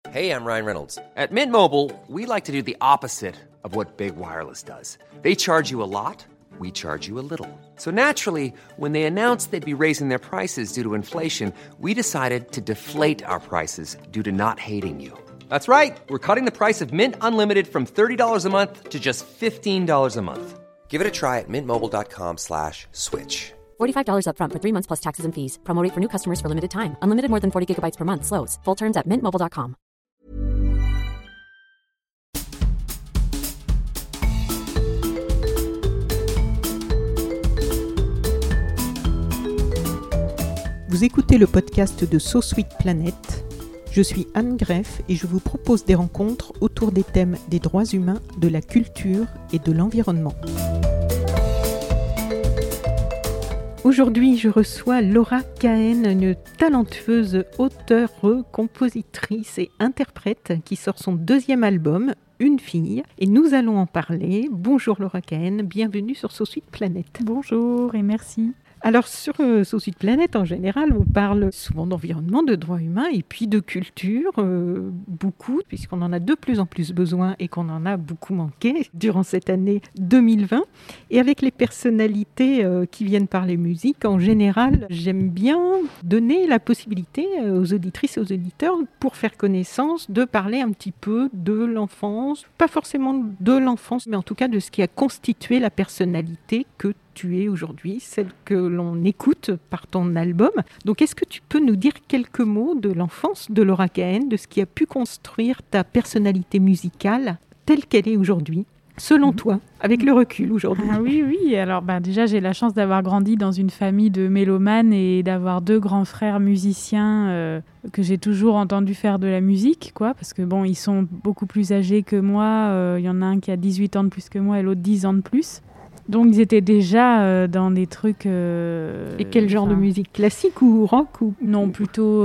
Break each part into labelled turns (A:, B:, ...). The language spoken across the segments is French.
A: Hey, I'm Ryan Reynolds. At Mint Mobile, we like to do the opposite of what Big Wireless does. They charge you a lot, we charge you a little. So naturally, when they announced they'd be raising their prices due to inflation, we decided to deflate our prices due to not hating you. That's right. We're cutting the price of Mint Unlimited from $30 a month to just $15 a month. Give it a try at mintmobile.com/switch.
B: $45 up front for 3 months plus taxes and fees. Promo rate for new customers for limited time. Unlimited more than 40 gigabytes per month. Slows full terms at mintmobile.com.
C: Vous écoutez le podcast de So Sweet Planet. Je suis Anne Greff et je vous propose des rencontres autour des thèmes des droits humains, de la culture et de l'environnement. Aujourd'hui, je reçois Laura Cahen, une talentueuse auteure, compositrice et interprète qui sort son 2e album, Une fille, et nous allons en parler. Bonjour Laura Cahen, bienvenue sur So Sweet Planet.
D: Bonjour et merci.
C: Alors sur So Sweet Planet en général, on parle souvent d'environnement, de droits humains et puis de culture, beaucoup, puisqu'on en a de plus en plus besoin et qu'on en a beaucoup manqué durant cette année 2020. Et avec les personnalités qui viennent parler musique, en général, j'aime bien donner la possibilité aux auditrices et aux auditeurs, pour faire connaissance, de parler un petit peu de l'enfance, pas forcément de l'enfance, mais en tout cas de ce qui a constitué la personnalité que tu es aujourd'hui, celle que l'on écoute par ton album. Donc, est-ce que tu peux nous dire quelques mots de l'enfance de Laura Cahen, de ce qui a pu construire ta personnalité musicale telle qu'elle est aujourd'hui, selon toi, avec le recul aujourd'hui?
D: Ah oui. Alors, déjà, j'ai la chance d'avoir grandi dans une famille de mélomanes et d'avoir 2 grands frères musiciens que j'ai toujours entendu faire de la musique, quoi, parce que ils sont beaucoup plus âgés que moi. Il y en a un qui a 18 ans de plus que moi et l'autre 10 ans de plus. Donc, ils étaient déjà dans des trucs...
C: Et quel genre de musique? Classique ou rock ou...
D: Non, plutôt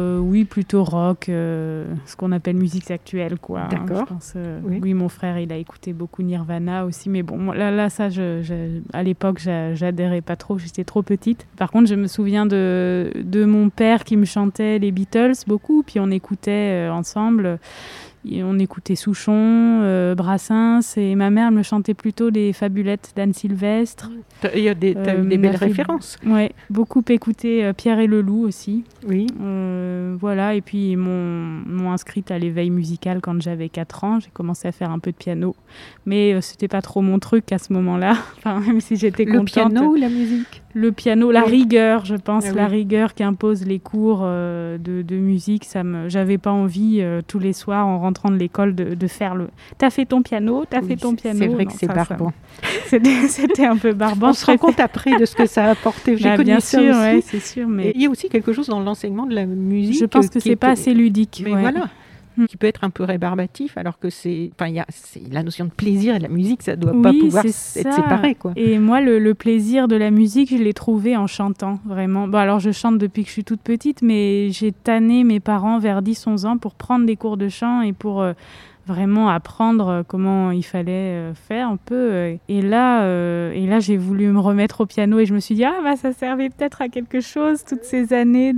D: rock, ce qu'on appelle musique actuelle, quoi.
C: D'accord.
D: Je pense, oui, mon frère, il a écouté beaucoup Nirvana aussi, mais bon, là ça, à l'époque, j'adhérais pas trop, j'étais trop petite. Par contre, je me souviens de mon père qui me chantait les Beatles beaucoup, puis on écoutait ensemble... On écoutait Souchon, Brassens, et ma mère me chantait plutôt les fabulettes d'Anne Sylvestre.
C: Il y a des belles références.
D: Oui, beaucoup écouté Pierre et le Loup aussi.
C: Oui.
D: Voilà, et puis ils m'ont inscrite à l'éveil musical quand j'avais 4 ans. J'ai commencé à faire un peu de piano, mais c'était pas trop mon truc à ce moment-là. Enfin, même si j'étais contente.
C: Le piano ou la musique? Le
D: piano, la rigueur, je pense,
C: Ah oui.
D: La rigueur qu'imposent les cours de musique. J'avais pas envie tous les soirs en rentrant de l'école de faire le. T'as fait ton piano, fait ton piano.
C: C'est vrai que c'est barbant.
D: C'était un peu barbant.
C: On se rend compte après de ce que ça a apporté. J'ai connu
D: bien
C: ça
D: sûr,
C: aussi.
D: Ouais, c'est sûr, mais
C: il y a aussi quelque chose dans l'enseignement de la musique.
D: Je pense que c'est pas assez ludique.
C: Mais voilà. Qui peut être un peu rébarbatif, alors que c'est la notion de plaisir et de la musique, ça doit pas pouvoir être séparé, quoi.
D: Et moi, le plaisir de la musique, je l'ai trouvé en chantant, vraiment. Alors, je chante depuis que je suis toute petite, mais j'ai tanné mes parents vers 10-11 ans pour prendre des cours de chant et pour vraiment apprendre comment il fallait faire un peu. Et là, j'ai voulu me remettre au piano et je me suis dit, ça servait peut-être à quelque chose, toutes ces années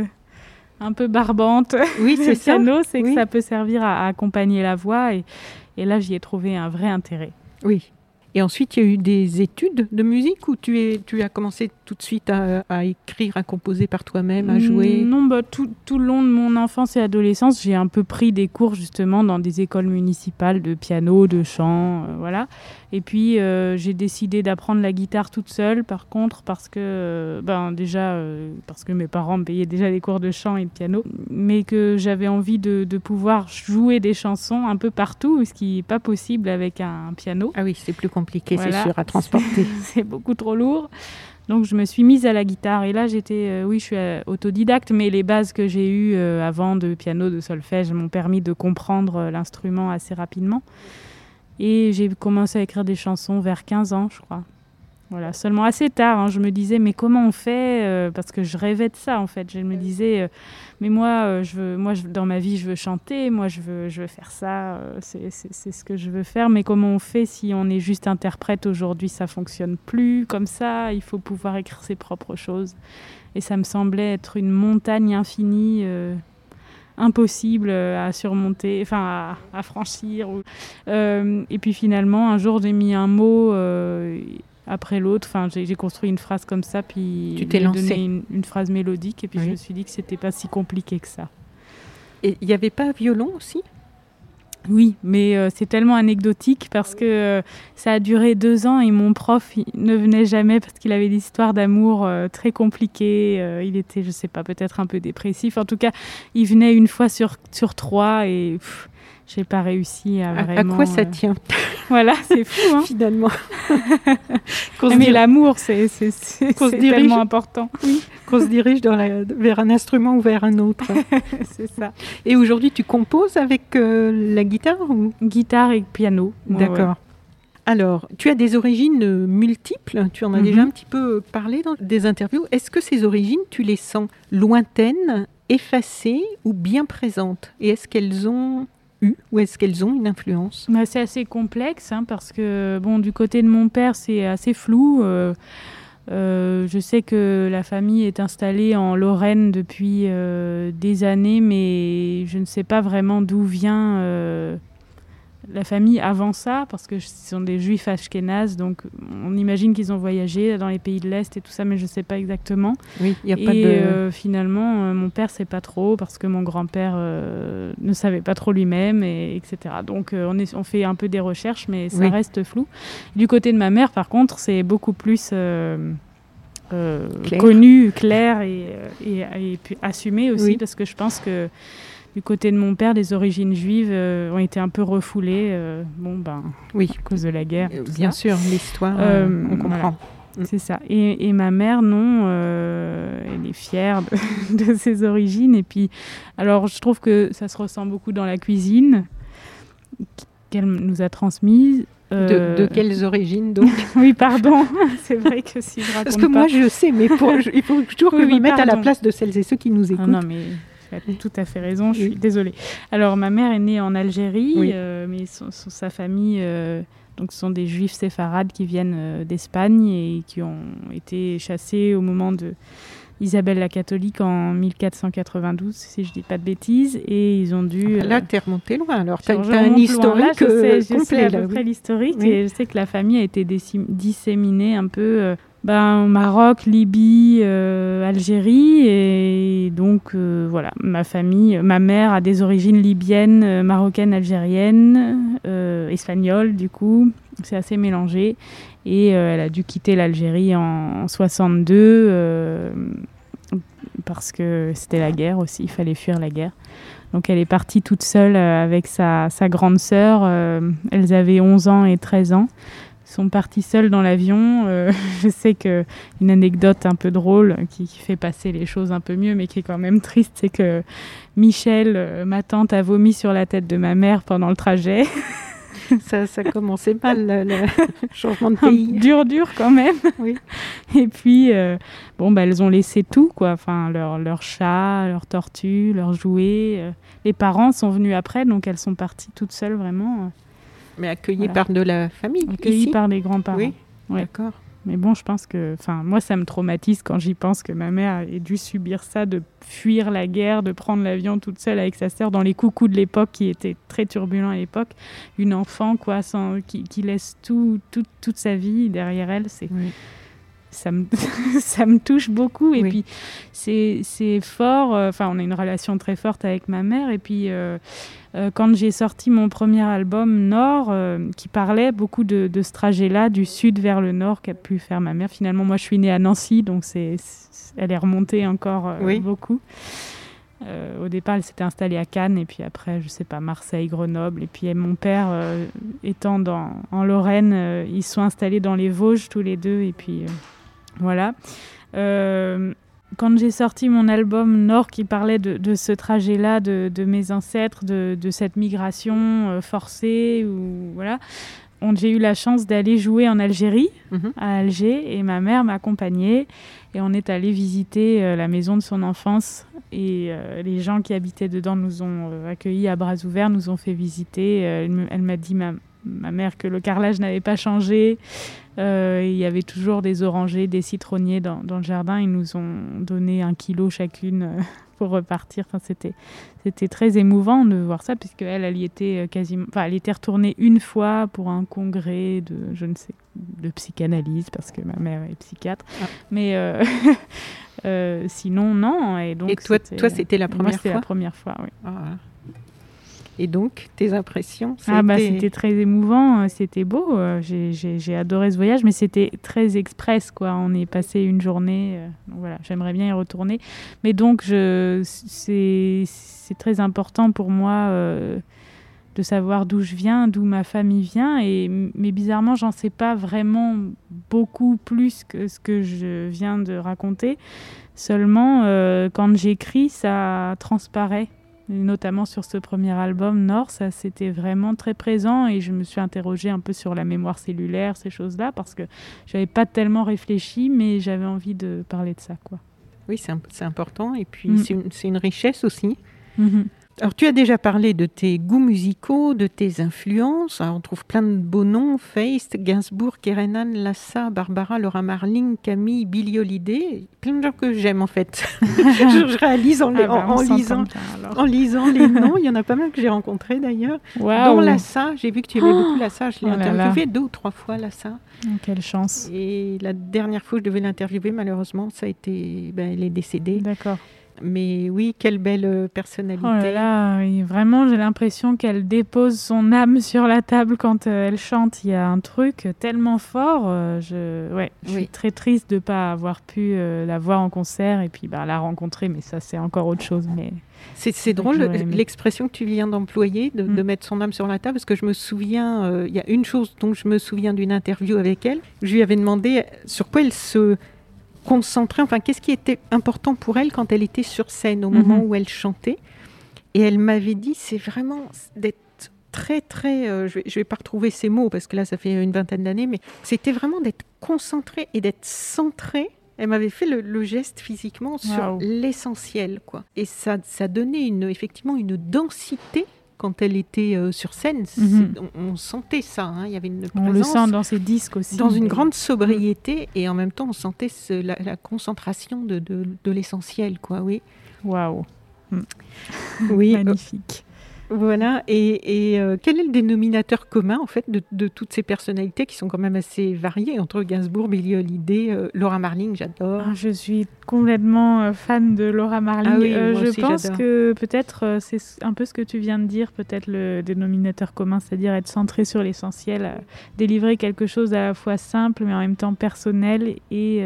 D: un peu barbante.
C: Oui, c'est ça.
D: Le piano, c'est que ça peut servir à accompagner la voix. Et là, j'y ai trouvé un vrai intérêt.
C: Oui. Et ensuite, il y a eu des études de musique ou tu as commencé tout de suite à écrire, à composer par toi-même, à jouer?
D: Non, tout le long de mon enfance et adolescence, j'ai un peu pris des cours justement dans des écoles municipales de piano, de chant, voilà. Et puis, j'ai décidé d'apprendre la guitare toute seule, par contre, parce que mes parents me payaient déjà les cours de chant et de piano, mais que j'avais envie de pouvoir jouer des chansons un peu partout, ce qui n'est pas possible avec un piano.
C: Ah oui, c'est plus compliqué,
D: voilà.
C: C'est sûr, à transporter.
D: C'est beaucoup trop lourd. Donc, je me suis mise à la guitare. Et là, je suis autodidacte, mais les bases que j'ai eues avant de piano, de solfège, m'ont permis de comprendre l'instrument assez rapidement. Et j'ai commencé à écrire des chansons vers 15 ans, je crois. Voilà, seulement assez tard, je me disais, mais comment on fait parce que je rêvais de ça, en fait. Je me disais, mais moi, dans ma vie, je veux chanter, moi, je veux faire ça, c'est ce que je veux faire. Mais comment on fait si on est juste interprète aujourd'hui? Ça ne fonctionne plus comme ça, il faut pouvoir écrire ses propres choses. Et ça me semblait être une montagne infinie, impossible à surmonter, enfin à franchir. Et puis finalement, un jour, j'ai mis un mot après l'autre. Enfin, j'ai construit une phrase comme ça, puis
C: tu t'es lancée.
D: Donné une phrase mélodique, et puis
C: Oui.
D: je me suis dit que c'était pas si compliqué que ça.
C: Et il n'y avait pas violon aussi ?
D: Oui, mais c'est tellement anecdotique parce que ça a duré 2 ans et mon prof il ne venait jamais parce qu'il avait des histoires d'amour très compliquées. Il était, je sais pas, peut-être un peu dépressif. En tout cas, il venait une fois sur 3 et j'ai pas réussi à vraiment...
C: À quoi ça tient
D: Voilà, c'est fou, hein.
C: Finalement.
D: Mais l'amour, c'est tellement important.
C: Oui, qu'on se dirige vers un instrument ou vers un autre.
D: C'est ça.
C: Et aujourd'hui, tu composes avec la guitare ou...
D: Guitare et piano.
C: D'accord. Ouais. Alors, tu as des origines multiples. Tu en as déjà un petit peu parlé dans des interviews. Est-ce que ces origines, tu les sens lointaines, effacées ou bien présentes ? Et est-ce qu'elles ont... ou est-ce qu'elles ont une influence ?
D: C'est assez complexe parce que du côté de mon père, c'est assez flou. Je sais que la famille est installée en Lorraine depuis des années, mais je ne sais pas vraiment d'où vient la famille avant ça, parce que ce sont des juifs ashkénazes, donc on imagine qu'ils ont voyagé dans les pays de l'Est et tout ça, mais je ne sais pas exactement.
C: Oui, il n'y a pas de...
D: finalement, mon père ne sait pas trop, parce que mon grand-père ne savait pas trop lui-même, etc. Donc on fait un peu des recherches, mais ça reste flou. Du côté de ma mère, par contre, c'est beaucoup plus... connu, clair et puis assumé aussi, parce que je pense que du côté de mon père, les origines juives ont été un peu refoulées, à cause de la guerre.
C: Bien sûr, l'histoire, on comprend.
D: Voilà. C'est ça. Et ma mère, non, elle est fière de ses origines. Et puis, alors, je trouve que ça se ressent beaucoup dans la cuisine qu'elle nous a transmise.
C: De quelles origines, donc ?
D: Oui, pardon. C'est vrai que si je raconte
C: parce que moi, je sais, mais il faut toujours que je me mette à la place de celles et ceux qui nous écoutent.
D: Non, mais tu as tout à fait raison, je suis désolée. Alors, ma mère est née en Algérie, mais sa famille... donc, ce sont des juifs séfarades qui viennent d'Espagne et qui ont été chassés au moment de Isabelle la catholique en 1492, si je ne dis pas de bêtises, et ils ont dû...
C: Là, tu es remonté loin, alors tu as un historique complet.
D: Je sais à peu près l'historique, et je sais que la famille a été disséminée un peu au Maroc, Libye, Algérie, et donc voilà, ma mère a des origines libyennes, marocaines, algériennes, espagnoles du coup, c'est assez mélangé, et elle a dû quitter l'Algérie en 62 parce que c'était la guerre aussi, il fallait fuir la guerre. Donc elle est partie toute seule avec sa grande sœur, elles avaient 11 ans et 13 ans. Ils sont partis seuls dans l'avion. Je sais qu'une anecdote un peu drôle qui fait passer les choses un peu mieux, mais qui est quand même triste, c'est que Michel, ma tante, a vomi sur la tête de ma mère pendant le trajet.
C: Ça commençait mal, le changement de pays.
D: Dur quand même.
C: Oui.
D: Et puis, elles ont laissé tout, quoi. Enfin, leur chat, leur tortue, leurs jouets. Les parents sont venus après, donc elles sont parties toutes seules, vraiment.
C: Mais accueillies par de la famille,
D: accueillies par les grands-parents.
C: Oui,
D: ouais.
C: D'accord.
D: Mais bon, je pense que... moi, ça me traumatise quand j'y pense que ma mère ait dû subir ça, de fuir la guerre, de prendre l'avion toute seule avec sa sœur dans les coucous de l'époque, qui étaient très turbulents à l'époque. Une enfant, quoi, qui laisse toute sa vie derrière elle, c'est... Oui. Ça me touche beaucoup. Et puis, c'est fort. On a une relation très forte avec ma mère. Et puis, quand j'ai sorti mon premier album, Nord, qui parlait beaucoup de ce trajet-là, du sud vers le nord, qu'a pu faire ma mère. Finalement, moi, je suis née à Nancy, donc elle est remontée encore beaucoup. Au départ, elle s'était installée à Cannes, et puis après, je sais pas, Marseille, Grenoble. Et puis mon père, étant en Lorraine, ils se sont installés dans les Vosges tous les deux. Et puis... Voilà. Quand j'ai sorti mon album Nord, qui parlait de ce trajet-là, de mes ancêtres, de cette migration forcée, voilà, j'ai eu la chance d'aller jouer en Algérie, à Alger, et ma mère m'accompagnait. Et on est allé visiter la maison de son enfance. Et les gens qui habitaient dedans nous ont accueillis à bras ouverts, nous ont fait visiter. Elle m'a dit, ma mère, que le carrelage n'avait pas changé. Il y avait toujours des orangers, des citronniers dans le jardin. Ils nous ont donné 1 kilo chacune pour repartir. Enfin, c'était très émouvant de voir ça, puisque elle y était quasiment... Enfin, elle était retournée une fois pour un congrès de psychanalyse, parce que ma mère est psychiatre. Ah. Mais sinon, non. Et
C: toi, c'était la première fois?
D: Moi, c'était la première fois, oui.
C: Ah. Et donc, tes impressions?
D: C'était très émouvant, c'était beau. J'ai adoré ce voyage, mais c'était très express, quoi. On est passé une journée. Donc voilà, j'aimerais bien y retourner. Mais donc, c'est très important pour moi de savoir d'où je viens, d'où ma famille vient. Mais bizarrement, j'en sais pas vraiment beaucoup plus que ce que je viens de raconter. Seulement, quand j'écris, ça transparaît. Notamment sur ce premier album, Nord, ça c'était vraiment très présent et je me suis interrogée un peu sur la mémoire cellulaire, ces choses-là, parce que je n'avais pas tellement réfléchi, mais j'avais envie de parler de ça, quoi.
C: Oui, c'est important et puis c'est une richesse aussi.
D: Mm-hmm.
C: Alors, tu as déjà parlé de tes goûts musicaux, de tes influences. Alors, on trouve plein de beaux noms: Feist, Gainsbourg, Kerenan, Lassa, Barbara, Laura Marling, Camille, Billie Holiday. Plein de gens que j'aime, en fait. je réalise en lisant les noms. Il y en a pas mal que j'ai rencontrés, d'ailleurs.
D: Wow.
C: Dont Lassa. J'ai vu que tu aimais beaucoup Lassa. Je l'ai interviewé 2 ou 3 fois, Lassa.
D: Quelle chance.
C: Et la dernière fois que je devais l'interviewer, malheureusement, ça a été... elle est décédée.
D: D'accord.
C: Mais oui, quelle belle personnalité.
D: Oh là là, oui, vraiment, j'ai l'impression qu'elle dépose son âme sur la table quand elle chante. Il y a un truc tellement fort. Je suis très triste de ne pas avoir pu la voir en concert et puis la rencontrer, mais ça, c'est encore autre chose. Mais
C: c'est drôle, l'expression que tu viens d'employer, de mettre son âme sur la table, parce que je me souviens, il y a une chose dont je me souviens d'une interview avec elle. Je lui avais demandé sur quoi elle se... concentrée, enfin, qu'est-ce qui était important pour elle quand elle était sur scène, au moment où elle chantait. Et elle m'avait dit, c'est vraiment d'être très, très... je vais pas retrouver ces mots, parce que là, ça fait une vingtaine d'années, mais c'était vraiment d'être concentrée et d'être centrée. Elle m'avait fait le geste physiquement sur l'essentiel, quoi. Et ça donnait effectivement une densité. Quand elle était sur scène, on sentait ça. Hein. Il y avait une présence.
D: On le sent dans ses disques aussi.
C: Dans une grande sobriété, et en même temps, on sentait la concentration de l'essentiel, quoi. Oui.
D: Waouh.
C: Oui.
D: Magnifique.
C: Voilà. Et quel est le dénominateur commun, en fait, de toutes ces personnalités qui sont quand même assez variées, entre Gainsbourg, Billie Holiday, Laura Marling, j'adore.
D: Je suis complètement fan de Laura Marling.
C: Moi aussi,
D: je pense
C: j'adore.
D: que peut-être c'est un peu ce que tu viens de dire, peut-être le dénominateur commun, c'est-à-dire être centré sur l'essentiel, délivrer quelque chose à la fois simple mais en même temps personnel et...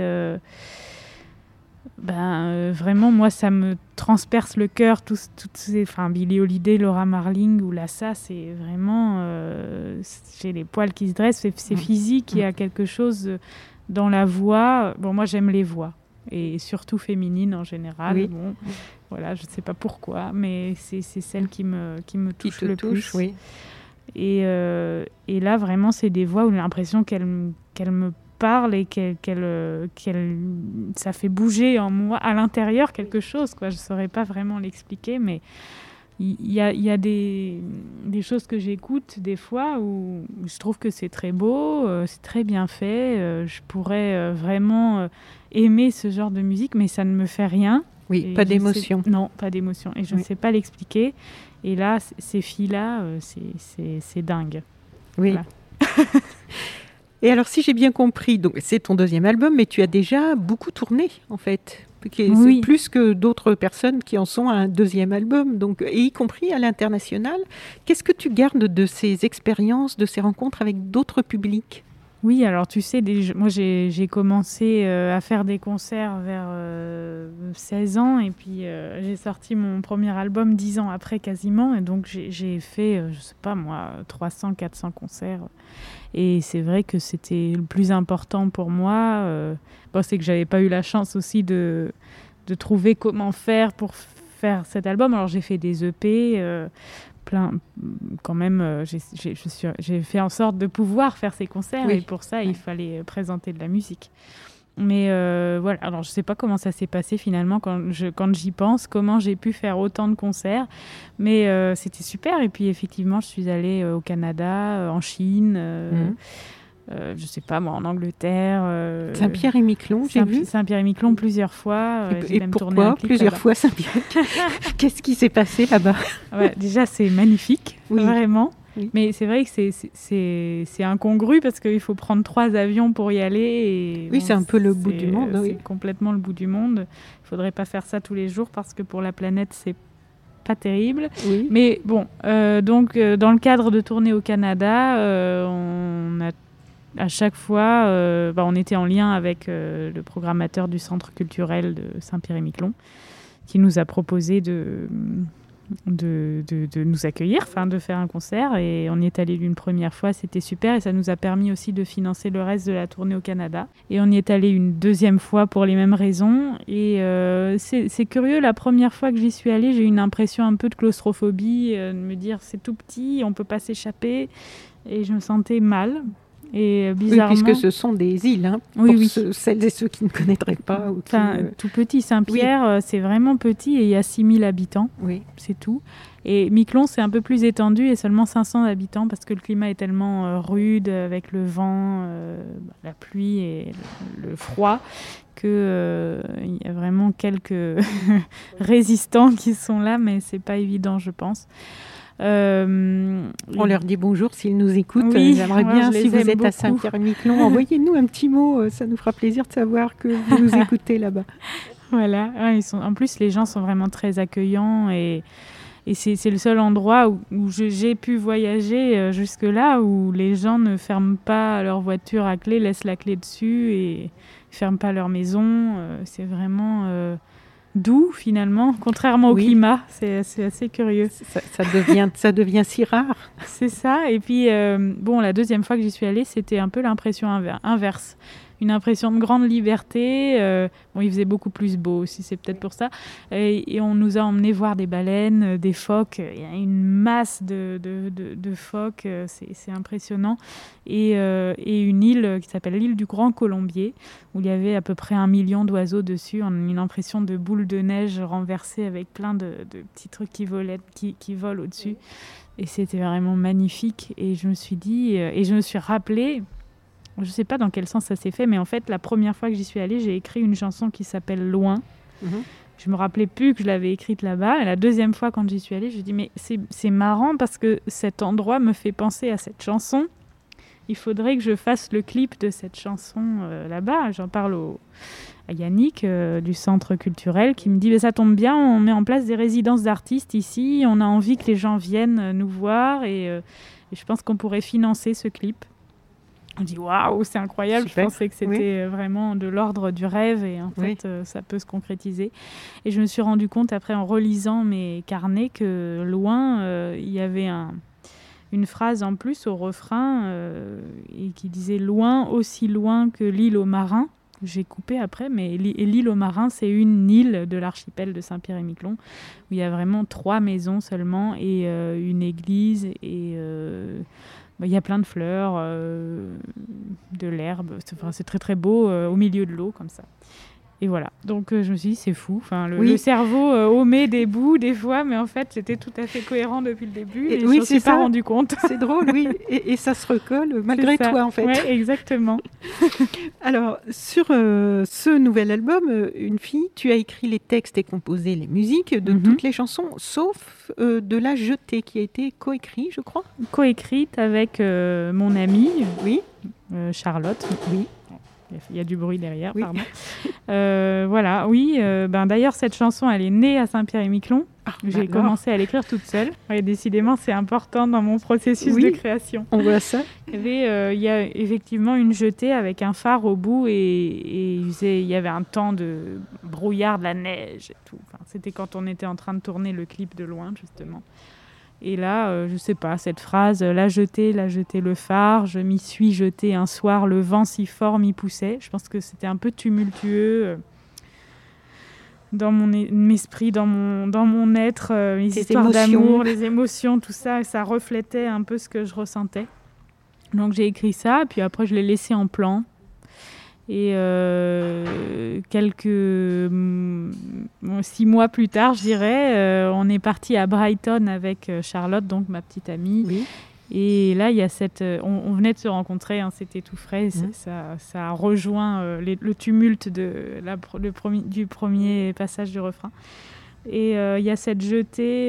D: vraiment, moi, ça me transperce le cœur. Billie Holiday, Laura Marling ou Lassa, c'est vraiment... j'ai les poils qui se dressent, c'est physique, il y a quelque chose dans la voix. Bon, moi, j'aime les voix, et surtout féminines en général.
C: Oui.
D: Bon, voilà, je ne sais pas pourquoi, mais c'est celle qui me touche le plus.
C: Oui.
D: Et là, vraiment, c'est des voix où j'ai l'impression qu'elle me parle et ça fait bouger en moi, à l'intérieur, quelque chose, quoi. Je ne saurais pas vraiment l'expliquer, mais il y a des choses que j'écoute des fois où je trouve que c'est très beau, c'est très bien fait, je pourrais vraiment aimer ce genre de musique, mais ça ne me fait rien.
C: Oui, pas d'émotion.
D: Non, pas d'émotion, et je ne sais pas l'expliquer. Et là, ces filles-là, c'est dingue.
C: Oui.
D: Voilà.
C: Et alors, si j'ai bien compris, donc c'est ton 2e album, mais tu as déjà beaucoup tourné, en fait. C'est plus que d'autres personnes qui en sont à un 2e album, donc, et y compris à l'international. Qu'est-ce que tu gardes de ces expériences, de ces rencontres avec d'autres publics ?
D: Oui, alors tu sais, moi j'ai commencé à faire des concerts vers 16 ans et puis j'ai sorti mon premier album 10 ans après quasiment, et donc j'ai fait, je sais pas moi, 300, 400 concerts. Et c'est vrai que c'était le plus important pour moi. C'est que j'avais pas eu la chance aussi de trouver comment faire pour faire cet album. Alors j'ai fait des EP, plein, quand même, j'ai fait en sorte de pouvoir faire ces concerts, et pour ça, il fallait présenter de la musique. Mais voilà, alors je ne sais pas comment ça s'est passé finalement quand j'y pense, comment j'ai pu faire autant de concerts, mais c'était super. Et puis effectivement, je suis allée au Canada, en Chine, je sais pas moi, en Angleterre.
C: Saint-Pierre-et-Miquelon, j'ai vu.
D: Saint-Pierre-et-Miquelon plusieurs fois.
C: Et pourquoi plusieurs fois Saint-Pierre? Qu'est-ce qui s'est passé là-bas?
D: Ouais, déjà, c'est magnifique, vraiment.
C: Oui.
D: Mais c'est vrai que c'est incongru parce qu'il faut prendre 3 avions pour y aller. Et,
C: oui, c'est un peu le bout du monde.
D: C'est complètement le bout du monde. Il ne faudrait pas faire ça tous les jours parce que pour la planète, c'est pas terrible.
C: Oui.
D: Mais bon, donc dans le cadre de tournées au Canada, on a à chaque fois, on était en lien avec le programmateur du centre culturel de Saint-Pierre-et-Miquelon qui nous a proposé de nous accueillir, de faire un concert, et on y est allé une première fois, c'était super, et ça nous a permis aussi de financer le reste de la tournée au Canada. Et on y est allé une deuxième fois pour les mêmes raisons, et c'est curieux, la première fois que j'y suis allée, j'ai eu une impression un peu de claustrophobie, de me dire c'est tout petit, on peut pas s'échapper, et je me sentais mal. Et bizarrement...
C: Oui, puisque ce sont des îles, pour celles et ceux qui ne connaîtraient pas.
D: Tout petit, Saint-Pierre, c'est vraiment petit et il y a 6000 habitants, c'est tout. Et Miquelon, c'est un peu plus étendu et seulement 500 habitants parce que le climat est tellement rude avec le vent, la pluie et le froid qu'il y a vraiment quelques résistants qui sont là, mais c'est pas évident, je pense.
C: On leur dit bonjour s'ils nous écoutent. J'aimerais bien, si vous êtes à Saint-Pierre-et-Miquelon, envoyez-nous un petit mot, ça nous fera plaisir de savoir que vous nous écoutez là-bas.
D: Voilà, en plus les gens sont vraiment très accueillants et c'est le seul endroit où j'ai pu voyager jusque-là où les gens ne ferment pas leur voiture à clé, laissent la clé dessus et ne ferment pas leur maison. C'est vraiment... doux finalement, contrairement au climat, c'est assez curieux.
C: Ça devient si rare.
D: C'est ça, et puis la deuxième fois que j'y suis allée, c'était un peu l'impression inverse. Une impression de grande liberté, il faisait beaucoup plus beau aussi, c'est peut-être pour ça, et on nous a emmenés voir des baleines, des phoques, il y a une masse de phoques, c'est impressionnant, et une île qui s'appelle l'île du Grand Colombier, où il y avait à peu près 1 million d'oiseaux dessus, on a une impression de boule de neige renversée avec plein de petits trucs qui volent au-dessus, et c'était vraiment magnifique, et je me suis dit, et je me suis rappelé, je ne sais pas dans quel sens ça s'est fait, mais en fait, la première fois que j'y suis allée, j'ai écrit une chanson qui s'appelle « Loin ». Je me rappelais plus que je l'avais écrite là-bas. Et la deuxième fois, quand j'y suis allée, je me dis « Mais c'est marrant parce que cet endroit me fait penser à cette chanson. Il faudrait que je fasse le clip de cette chanson là-bas. » J'en parle à Yannick du centre culturel qui me dit « Ça tombe bien, on met en place des résidences d'artistes ici. On a envie que les gens viennent nous voir et je pense qu'on pourrait financer ce clip. » On dit waouh, c'est incroyable. Super. Je pensais que c'était vraiment de l'ordre du rêve et en fait, ça peut se concrétiser. Et je me suis rendu compte après en relisant mes carnets que loin, il y avait une phrase en plus au refrain et qui disait loin, aussi loin que l'île aux marins. J'ai coupé après, mais l'île aux marins, c'est une île de l'archipel de Saint-Pierre-et-Miquelon où il y a vraiment 3 maisons seulement et une église et il y a plein de fleurs, de l'herbe. C'est très très beau au milieu de l'eau comme ça. Et voilà. Donc je me suis dit c'est fou. Le cerveau omet des bouts des fois, mais en fait c'était tout à fait cohérent depuis le début. Et je ne me suis pas rendu compte.
C: C'est drôle, oui. Et ça se recolle malgré toi en fait.
D: Oui, exactement.
C: Alors sur ce nouvel album, Une fille, tu as écrit les textes et composé les musiques de toutes les chansons, sauf de La Jetée qui a été coécrite, je crois.
D: Coécrite avec mon amie, Charlotte. Oui. Il y a du bruit derrière, pardon. Voilà, oui. D'ailleurs, cette chanson, elle est née à Saint-Pierre-et-Miquelon. J'ai commencé à l'écrire toute seule. Ouais, décidément, c'est important dans mon processus de création.
C: On voit ça.
D: Il y a effectivement une jetée avec un phare au bout et il y avait un temps de brouillard, de la neige et tout. C'était quand on était en train de tourner le clip de loin, justement. Et là, je sais pas, cette phrase, la jetée le phare, je m'y suis jetée un soir, le vent si fort m'y poussait. Je pense que c'était un peu tumultueux dans mon esprit, dans mon être, les histoires d'amour, les émotions, tout ça, ça reflétait un peu ce que je ressentais. Donc j'ai écrit ça, puis après je l'ai laissé en plan. Et 6 mois plus tard, je dirais, on est parti à Brighton avec Charlotte, donc ma petite amie. Oui. Et là, il y a on venait de se rencontrer, hein, c'était tout frais. Ça a rejoint le tumulte du premier passage du refrain. Et il y a cette jetée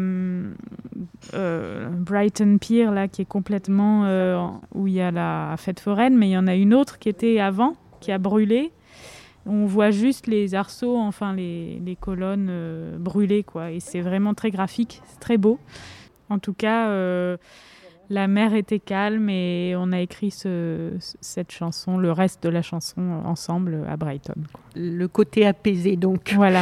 D: Brighton Pier là, qui est complètement où il y a la fête foraine, mais il y en a une autre qui était avant, qui a brûlé. On voit juste les arceaux, enfin les colonnes brûlées, quoi. Et c'est vraiment très graphique, c'est très beau. En tout cas, la mer était calme et on a écrit cette chanson, le reste de la chanson ensemble à Brighton, quoi.
C: Le côté apaisé, donc.
D: Voilà.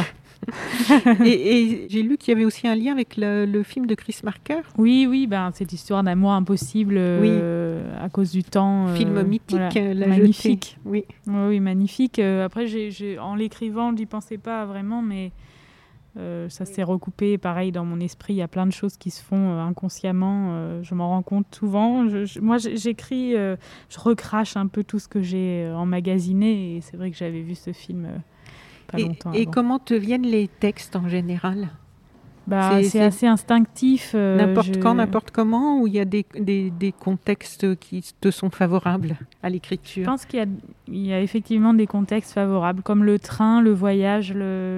C: et j'ai lu qu'il y avait aussi un lien avec le film de Chris Marker.
D: Oui, cette histoire d'amour impossible à cause du temps.
C: Film mythique,
D: voilà.
C: La
D: magnifique.
C: Jetée.
D: Oui, magnifique. Après, en l'écrivant, je n'y pensais pas vraiment, mais ça s'est recoupé. Pareil, dans mon esprit, il y a plein de choses qui se font inconsciemment. Je m'en rends compte souvent. Moi, j'écris, je recrache un peu tout ce que j'ai emmagasiné. Et c'est vrai que j'avais vu ce film pas longtemps avant.
C: Et comment te viennent les textes en général ?
D: C'est assez instinctif.
C: N'importe quand, n'importe comment, ou il y a des contextes qui te sont favorables à l'écriture ?
D: Je pense qu'il y a effectivement des contextes favorables, comme le train, le voyage.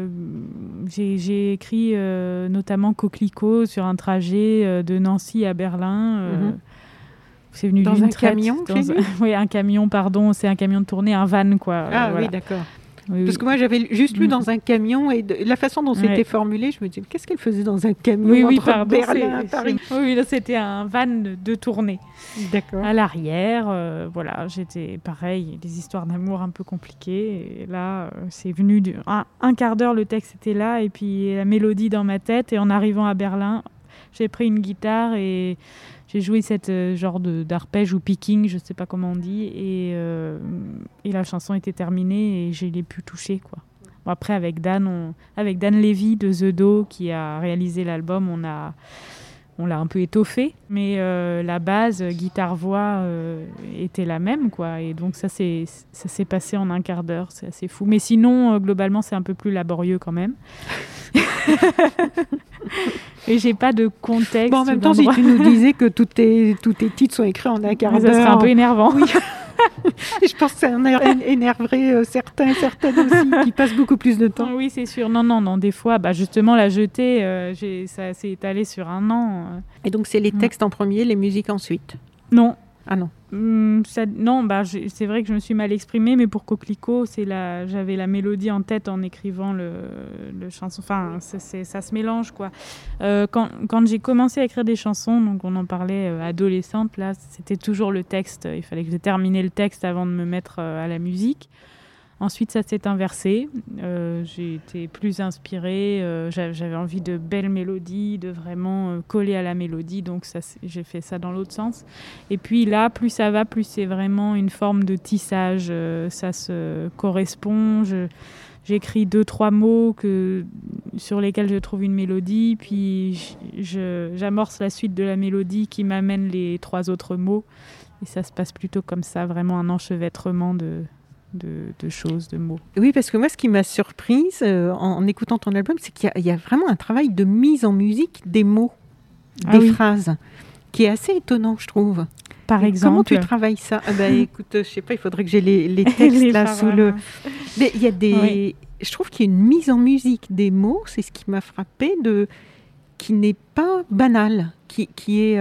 D: J'ai écrit notamment Coquelicot sur un trajet de Nancy à Berlin. C'est venu
C: dans
D: d'une
C: un
D: traite,
C: camion
D: Oui, un camion, pardon. C'est un camion de tournée, un van, quoi.
C: Ah oui, d'accord. Parce que moi, j'avais juste lu dans un camion et la façon dont c'était formulé, je me disais, qu'est-ce qu'elle faisait dans un camion entre Berlin et Paris ?
D: Oui, là, c'était un van de tournée.
C: D'accord.
D: À l'arrière, voilà, j'étais pareil, des histoires d'amour un peu compliquées. Et là, c'est venu un quart d'heure, le texte était là, et puis la mélodie dans ma tête. Et en arrivant à Berlin, j'ai pris une guitare et j'ai joué cette genre d'arpège ou picking, je ne sais pas comment on dit, et la chanson était terminée et je l'ai pu toucher, quoi. Bon, après, avec Dan Levy de The Do, qui a réalisé l'album, on l'a un peu étoffé, mais la base, guitare-voix, était la même, quoi. Et donc ça s'est passé en un quart d'heure, c'est assez fou. Mais sinon, globalement, c'est un peu plus laborieux quand même. Et j'ai pas de contexte.
C: Bon, en même temps, si tu nous disais que tous tes titres sont écrits en un quart d'heure...
D: Ça serait un peu énervant. Oui.
C: Je pense que ça énerverait certaines aussi, qui passent beaucoup plus de temps.
D: Oui, c'est sûr. Non. Des fois, justement, La Jetée, ça s'est étalé sur un an.
C: Et donc, c'est les textes en premier, les musiques ensuite ?
D: Non.
C: Ah non.
D: C'est vrai que je me suis mal exprimée, mais pour Coquelicot, j'avais la mélodie en tête en écrivant le chanson. Enfin, ça se mélange, quoi. Quand j'ai commencé à écrire des chansons, donc on en parlait adolescente, là, c'était toujours le texte. Il fallait que je termine le texte avant de me mettre à la musique. Ensuite, ça s'est inversé. J'ai été plus inspirée. J'avais envie de belles mélodies, de vraiment coller à la mélodie. Donc, j'ai fait ça dans l'autre sens. Et puis là, plus ça va, plus c'est vraiment une forme de tissage. Ça se correspond. J'écris 2-3 mots sur lesquels je trouve une mélodie. Puis, j'amorce la suite de la mélodie qui m'amène les 3 autres mots. Et ça se passe plutôt comme ça, vraiment un enchevêtrement de choses, de mots.
C: Oui, parce que moi, ce qui m'a surprise en écoutant ton album, c'est qu'il y a vraiment un travail de mise en musique des mots, des phrases, qui est assez étonnant, je trouve.
D: Par exemple.
C: Comment tu travailles ça ? Écoute, je sais pas, il faudrait que j'ai les textes là sous le... Mais il y a des... Oui. Je trouve qu'il y a une mise en musique des mots, c'est ce qui m'a frappée, qui n'est pas banale, qui est...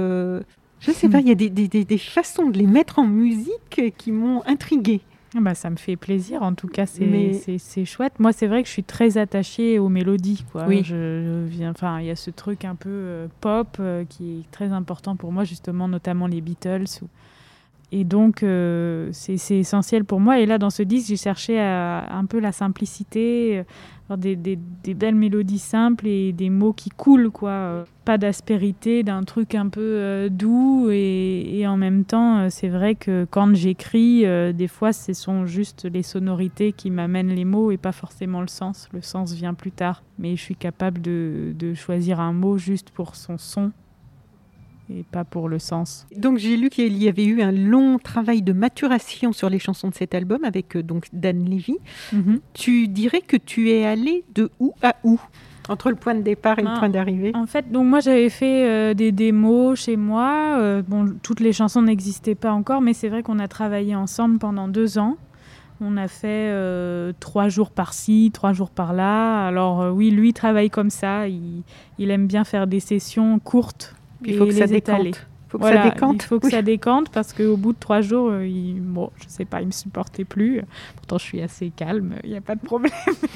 C: Je sais pas, il y a des façons de les mettre en musique qui m'ont intriguée.
D: Ça me fait plaisir, en tout cas, c'est chouette. Moi, c'est vrai que je suis très attachée aux mélodies, quoi.
C: Oui.
D: Il y a ce truc un peu pop qui est très important pour moi, justement, notamment les Beatles. Et donc, c'est essentiel pour moi. Et là, dans ce disque, j'ai cherché un peu la simplicité, des belles mélodies simples et des mots qui coulent, quoi. Pas d'aspérité, d'un truc un peu doux. Et en même temps, c'est vrai que quand j'écris, des fois, ce sont juste les sonorités qui m'amènent les mots et pas forcément le sens. Le sens vient plus tard. Mais je suis capable de choisir un mot juste pour son son et pas pour le sens.
C: Donc j'ai lu qu'il y avait eu un long travail de maturation sur les chansons de cet album avec donc Dan Levy. Mm-hmm. Tu dirais que tu es allé de où à où Entre le point de départ et le point d'arrivée.
D: En fait, donc moi j'avais fait des démos chez moi. Toutes les chansons n'existaient pas encore, mais c'est vrai qu'on a travaillé ensemble pendant 2 ans. On a fait 3 jours par-ci, 3 jours par-là. Alors oui, lui travaille comme ça. Il aime bien faire des sessions courtes.
C: Puis il faut que ça décante.
D: Ça décante. Il faut que ça décante parce qu'au bout de 3 jours, je sais pas, il me supportait plus. Pourtant, je suis assez calme, il n'y a pas de problème.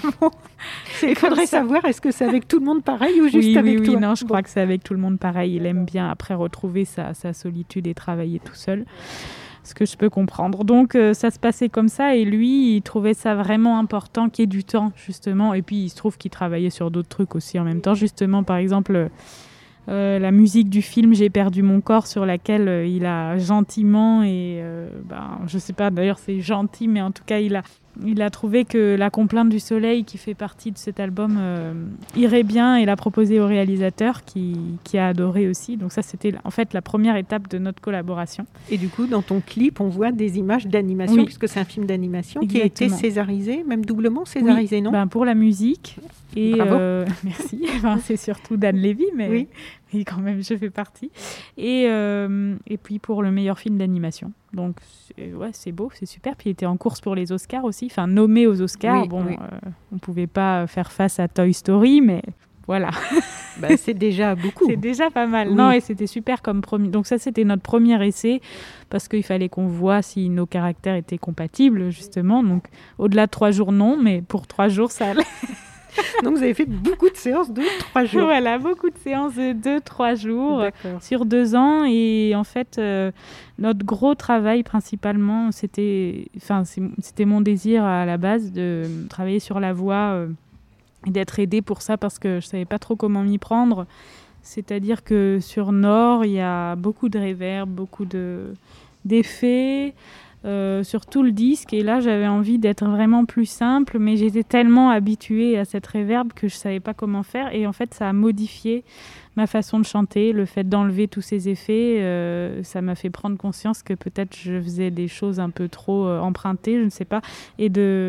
C: Il faudrait savoir, est-ce que c'est avec tout le monde pareil ou juste avec toi?
D: Oui, non, je crois que c'est avec tout le monde pareil. Il aime bien après retrouver sa solitude et travailler tout seul. Ce que je peux comprendre. Donc, ça se passait comme ça et lui, il trouvait ça vraiment important qu'il y ait du temps, justement. Et puis, il se trouve qu'il travaillait sur d'autres trucs aussi en même temps. Justement, par exemple... la musique du film J'ai perdu mon corps, sur laquelle il a gentiment je sais pas d'ailleurs c'est gentil, mais en tout cas il a trouvé que La complainte du soleil, qui fait partie de cet album, irait bien, et l'a proposé au réalisateur qui a adoré aussi. Donc ça, c'était en fait la première étape de notre collaboration.
C: Et du coup, dans ton clip, on voit des images d'animation, puisque c'est un film d'animation. Exactement. Qui a été césarisé, même doublement césarisé, non?
D: Pour la musique. Et merci. C'est surtout Dan Levy, mais quand même, je fais partie. Et puis pour le meilleur film d'animation. Donc, c'est beau, c'est super. Puis il était en course pour les Oscars aussi, nommé aux Oscars. On ne pouvait pas faire face à Toy Story, mais voilà.
C: C'est déjà beaucoup.
D: C'est déjà pas mal. Oui. Non, et c'était super comme premier. Donc ça, c'était notre premier essai, parce qu'il fallait qu'on voit si nos caractères étaient compatibles, justement. Donc, au-delà de 3 jours, non, mais pour 3 jours, ça allait.
C: Donc, vous avez fait beaucoup de séances de 3 jours.
D: Voilà, beaucoup de séances de 2-3 jours sur 2 ans. Et en fait, notre gros travail, principalement, c'était mon désir à la base de travailler sur la voix et d'être aidée pour ça, parce que je ne savais pas trop comment m'y prendre. C'est-à-dire que sur Nord, il y a beaucoup de reverb, beaucoup d'effets. Sur tout le disque, et là j'avais envie d'être vraiment plus simple, mais j'étais tellement habituée à cette reverb que je savais pas comment faire, et en fait ça a modifié ma façon de chanter. Le fait d'enlever tous ces effets, ça m'a fait prendre conscience que peut-être je faisais des choses un peu trop empruntées, je ne sais pas, et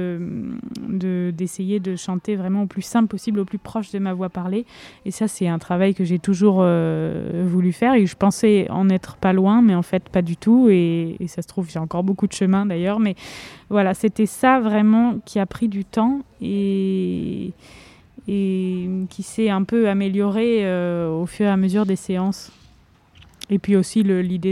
D: d'essayer de chanter vraiment au plus simple possible, au plus proche de ma voix parlée. Et ça, c'est un travail que j'ai toujours voulu faire, et je pensais en être pas loin, mais en fait pas du tout, et ça se trouve j'ai encore beaucoup de chemin d'ailleurs, mais voilà, c'était ça vraiment qui a pris du temps et qui s'est un peu amélioré au fur et à mesure des séances. Et puis aussi l'idée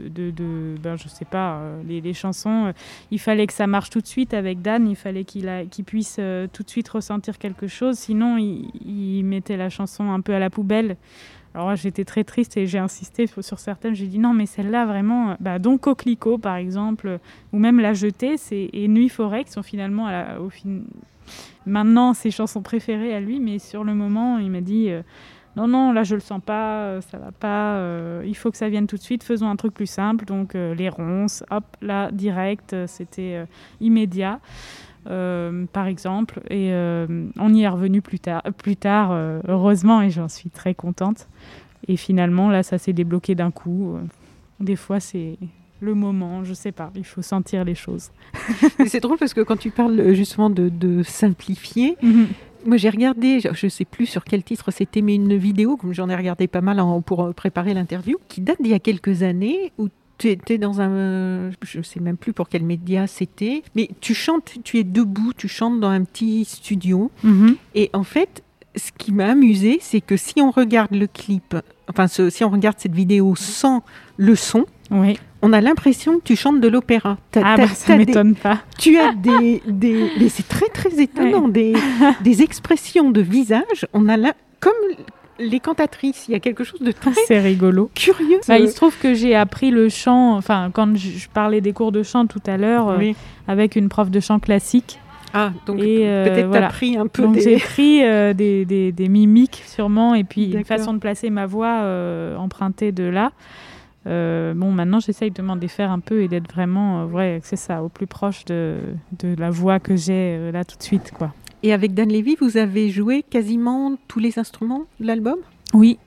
D: je sais pas, les chansons, il fallait que ça marche tout de suite avec Dan, il fallait qu'il puisse tout de suite ressentir quelque chose, sinon il mettait la chanson un peu à la poubelle. Alors j'étais très triste et j'ai insisté sur certaines, j'ai dit non, mais celle-là vraiment, donc Coquelicot par exemple, ou même La Jetée, et Nuit Forêt, qui sont finalement maintenant ses chansons préférées à lui, mais sur le moment il m'a dit non, là je le sens pas, ça va pas, il faut que ça vienne tout de suite, faisons un truc plus simple. Donc les ronces, hop, là direct, c'était immédiat, par exemple, et on y est revenu plus tard, heureusement, et j'en suis très contente. Et finalement là ça s'est débloqué d'un coup. Des fois c'est le moment, je sais pas, il faut sentir les choses.
C: Et c'est drôle parce que quand tu parles justement de simplifier, moi j'ai regardé, je sais plus sur quel titre c'était, mais une vidéo, comme j'en ai regardé pas mal pour préparer l'interview, qui date d'il y a quelques années, où tu étais dans je sais même plus pour quel média c'était, mais tu chantes, tu es debout, tu chantes dans un petit studio, et en fait, ce qui m'a amusée, c'est que si on regarde le clip, si on regarde cette vidéo sans le son, on a l'impression que tu chantes de l'opéra.
D: Ça m'étonne pas.
C: Tu as mais c'est très très étonnant, des expressions de visage. On a comme les cantatrices, il y a quelque chose de très
D: c'est rigolo,
C: curieux.
D: Il se trouve que j'ai appris le chant, quand je parlais des cours de chant tout à l'heure, avec une prof de chant classique.
C: Ah, donc peut-être tu as pris un peu
D: donc j'ai pris des mimiques sûrement, et puis une façon de placer ma voix empruntée de là. Maintenant j'essaye de m'en défaire un peu et d'être vraiment c'est ça, au plus proche de la voix que j'ai là tout de suite, quoi.
C: Et avec Dan Levy, vous avez joué quasiment tous les instruments de l'album ?
D: Oui,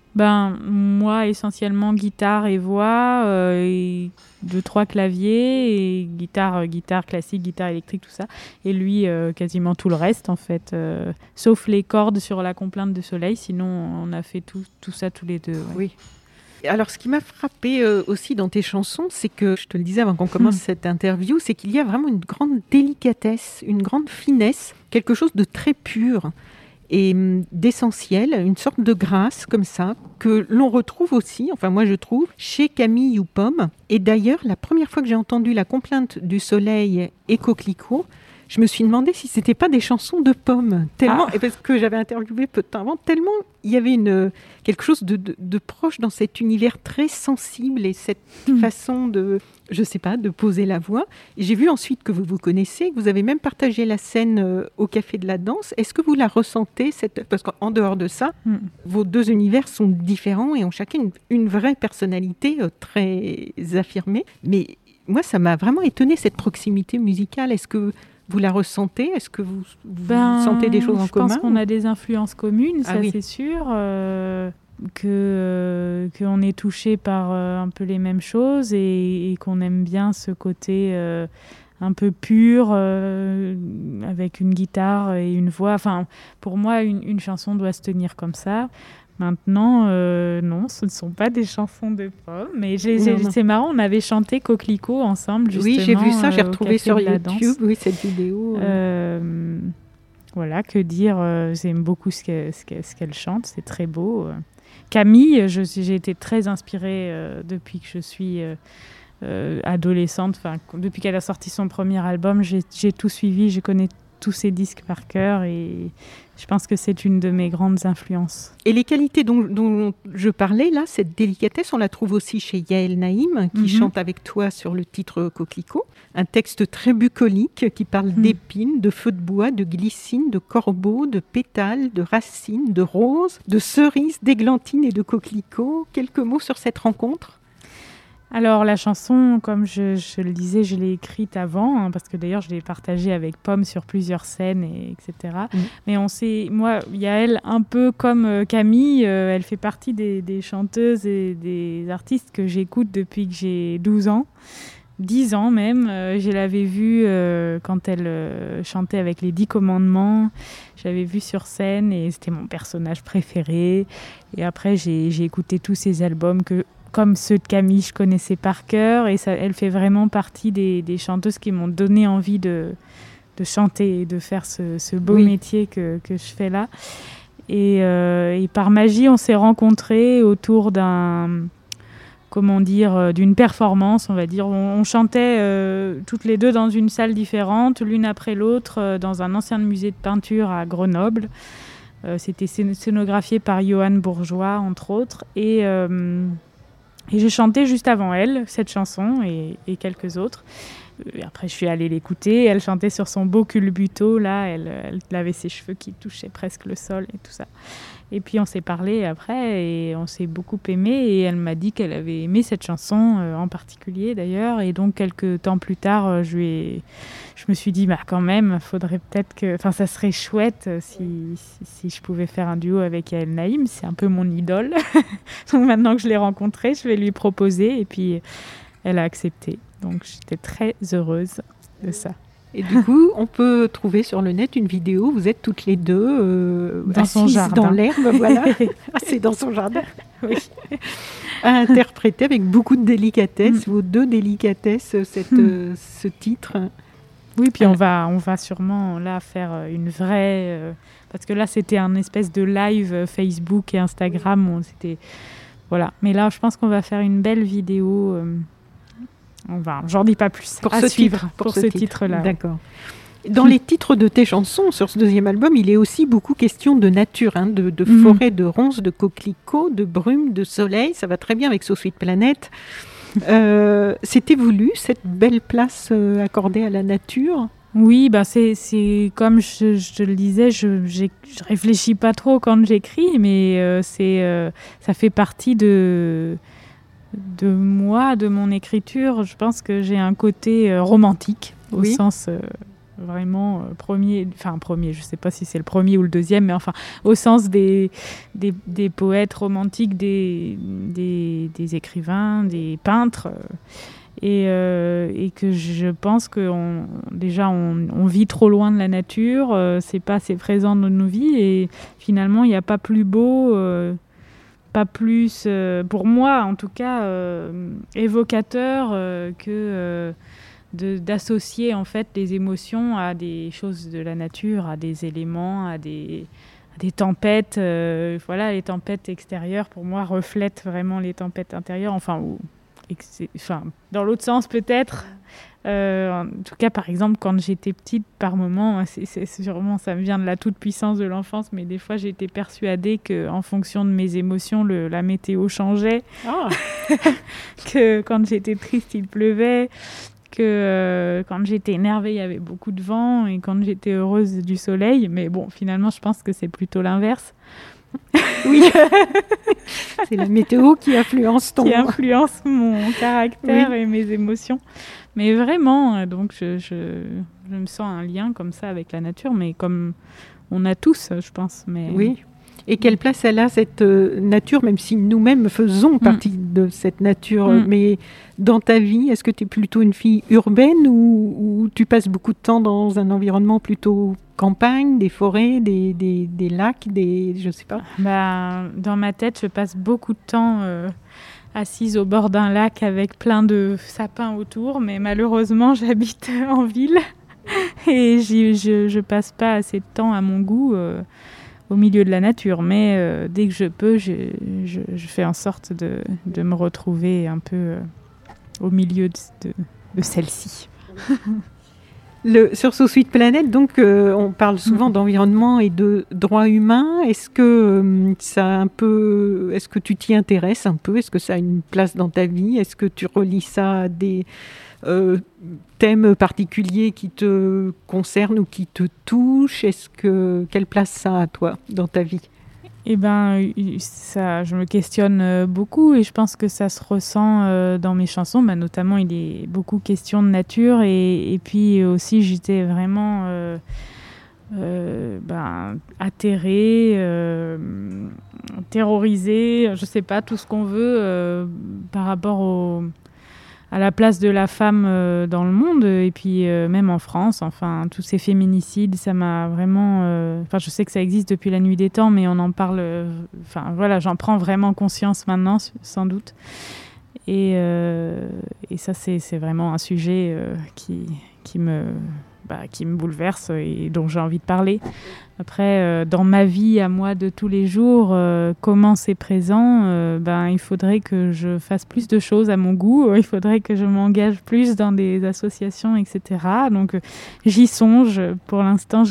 D: Moi, essentiellement guitare et voix, et 2-3 claviers, et guitare classique, guitare électrique, tout ça. Et lui, quasiment tout le reste, en fait. Sauf les cordes sur la complainte de soleil. Sinon, on a fait tout ça tous les deux. Ouais.
C: Oui. Alors, ce qui m'a frappé aussi dans tes chansons, c'est que, je te le disais avant qu'on commence cette interview, c'est qu'il y a vraiment une grande délicatesse, une grande finesse, quelque chose de très pur et d'essentiel, une sorte de grâce comme ça, que l'on retrouve aussi, enfin moi je trouve, chez Camille Youpom. Et d'ailleurs, la première fois que j'ai entendu la complainte du soleil et Coquelicot, je me suis demandé si c'était pas des chansons de Pomme, tellement, et parce que j'avais interviewé peu de temps avant, tellement il y avait quelque chose de proche dans cet univers très sensible et cette façon de poser la voix. Et j'ai vu ensuite que vous vous connaissez, que vous avez même partagé la scène au Café de la Danse. Est-ce que vous la ressentez, parce qu'en dehors de ça, vos deux univers sont différents et ont chacun une vraie personnalité très affirmée. Mais moi, ça m'a vraiment étonné cette proximité musicale. Est-ce que vous la ressentez? Est-ce que vous sentez des choses en commun?
D: Je pense qu'on a des influences communes, ça
C: oui.
D: C'est sûr. Qu'on est touché par un peu les mêmes choses et qu'on aime bien ce côté un peu pur avec une guitare et une voix. Enfin, pour moi, une chanson doit se tenir comme ça. Maintenant, non, ce ne sont pas des chansons de Pomme, mais c'est marrant, on avait chanté Coquelicot ensemble, justement.
C: Oui, j'ai vu ça, j'ai retrouvé sur YouTube, cette vidéo.
D: Voilà, que dire, j'aime beaucoup ce qu'elle chante, c'est très beau. Camille, j'ai été très inspirée depuis que je suis adolescente, depuis qu'elle a sorti son premier album, j'ai tout suivi, je connais tous ses disques par cœur et je pense que c'est une de mes grandes influences.
C: Et les qualités dont je parlais, là, cette délicatesse, on la trouve aussi chez Yael Naïm, qui chante avec toi sur le titre Coquelicot. Un texte très bucolique qui parle d'épines, de feux de bois, de glycines, de corbeaux, de pétales, de racines, de roses, de cerises, d'églantines et de coquelicots. Quelques mots sur cette rencontre?
D: Alors la chanson, comme je le disais, je l'ai écrite avant, parce que d'ailleurs je l'ai partagée avec Pomme sur plusieurs scènes, etc. Mais moi, Yael, un peu comme Camille, elle fait partie des chanteuses et des artistes que j'écoute depuis que j'ai 12 ans. 10 ans même, je l'avais vue quand elle chantait avec les 10 commandements, je l'avais vue sur scène et c'était mon personnage préféré. Et après j'ai écouté tous ses albums comme ceux de Camille, je connaissais par cœur et elle fait vraiment partie des chanteuses qui m'ont donné envie de chanter et de faire ce beau métier que je fais là. Et par magie, on s'est rencontrés autour d'une performance, on va dire. On chantait toutes les deux dans une salle différente, l'une après l'autre, dans un ancien musée de peinture à Grenoble. C'était scénographié par Johan Bourgeois, entre autres. Et j'ai chanté juste avant elle, cette chanson et quelques autres. Et après, je suis allée l'écouter. Elle chantait sur son beau culbuto. Là, elle avait ses cheveux qui touchaient presque le sol et tout ça. Et puis, on s'est parlé après et on s'est beaucoup aimé. Et elle m'a dit qu'elle avait aimé cette chanson en particulier, d'ailleurs. Et donc, quelques temps plus tard, je me suis dit, quand même, faudrait peut-être que... Enfin, ça serait chouette si je pouvais faire un duo avec Yael Naïm. C'est un peu mon idole. Donc, maintenant que je l'ai rencontrée, je vais lui proposer. Et puis, elle a accepté. Donc, j'étais très heureuse de ça.
C: Et du coup, on peut trouver sur le net une vidéo. Vous êtes toutes les deux
D: dans son jardin,
C: dans l'herbe, voilà. C'est dans son jardin.
D: Oui.
C: À interpréter avec beaucoup de délicatesse, vos deux délicatesses, ce titre.
D: Oui, puis on va sûrement là faire une vraie... parce que là, c'était un espèce de live Facebook et Instagram. Voilà. Mais là, je pense qu'on va faire une belle vidéo... j'en dis pas plus.
C: Pour
D: ce titre-là.
C: D'accord. Dans les titres de tes chansons, sur ce deuxième album, il est aussi beaucoup question de nature, de forêt, de ronces, de coquelicots, de brume, de soleil. Ça va très bien avec So Sweet Planet. C'était voulu, cette belle place accordée à la nature?
D: Oui, c'est comme je te le disais, je réfléchis pas trop quand j'écris, mais ça fait partie de moi, de mon écriture. Je pense que j'ai un côté romantique au sens vraiment premier, je ne sais pas si c'est le premier ou le deuxième, mais enfin, au sens des poètes romantiques, des écrivains, des peintres. Et que je pense qu'on vit trop loin de la nature, c'est pas assez présent dans nos vies, et finalement il n'y a pas plus beau, pas plus, pour moi en tout cas, évocateur que d'associer en fait des émotions à des choses de la nature, à des éléments, à des tempêtes. Voilà, les tempêtes extérieures pour moi reflètent vraiment les tempêtes intérieures, dans l'autre sens peut-être. En tout cas, par exemple, quand j'étais petite, par moments, c'est sûrement, ça me vient de la toute-puissance de l'enfance, mais des fois, j'étais persuadée qu'en fonction de mes émotions, la météo changeait. Oh. Que quand j'étais triste, il pleuvait. Que quand j'étais énervée, il y avait beaucoup de vent. Et quand j'étais heureuse, du soleil. Mais bon, finalement, je pense que c'est plutôt l'inverse.
C: Oui, c'est la météo qui influence
D: mon caractère et mes émotions. Mais vraiment, donc je me sens un lien comme ça avec la nature, mais comme on a tous, je pense. Mais...
C: Oui. Et quelle place elle a, cette nature, même si nous-mêmes faisons partie de cette nature. Mais dans ta vie, est-ce que tu es plutôt une fille urbaine ou tu passes beaucoup de temps dans un environnement plutôt campagne, des forêts, des lacs, je sais pas?
D: Dans ma tête, je passe beaucoup de temps assise au bord d'un lac avec plein de sapins autour, mais malheureusement, j'habite en ville et je passe pas assez de temps à mon goût au milieu de la nature, mais dès que je peux, je fais en sorte de me retrouver un peu au milieu de celle-ci.
C: Sur So Sweet Planet, donc, on parle souvent d'environnement et de droits humains. Est-ce que est-ce que tu t'y intéresses un peu? Est-ce que ça a une place dans ta vie? Est-ce que tu relis ça à des thèmes particuliers qui te concernent ou qui te touchent? Quelle place ça a, toi, dans ta vie?
D: Eh bien, je me questionne beaucoup et je pense que ça se ressent dans mes chansons. Notamment, il est beaucoup question de nature et puis aussi, j'étais vraiment atterrée, terrorisée, je ne sais pas, tout ce qu'on veut par rapport à la place de la femme dans le monde et puis même en France, enfin tous ces féminicides, ça m'a vraiment je sais que ça existe depuis la nuit des temps, mais on en parle, j'en prends vraiment conscience maintenant, sans doute, et ça c'est vraiment un sujet qui me bouleverse et dont j'ai envie de parler. Après, dans ma vie à moi de tous les jours, comment c'est présent, il faudrait que je fasse plus de choses à mon goût, il faudrait que je m'engage plus dans des associations, etc. Donc, j'y songe. Pour l'instant,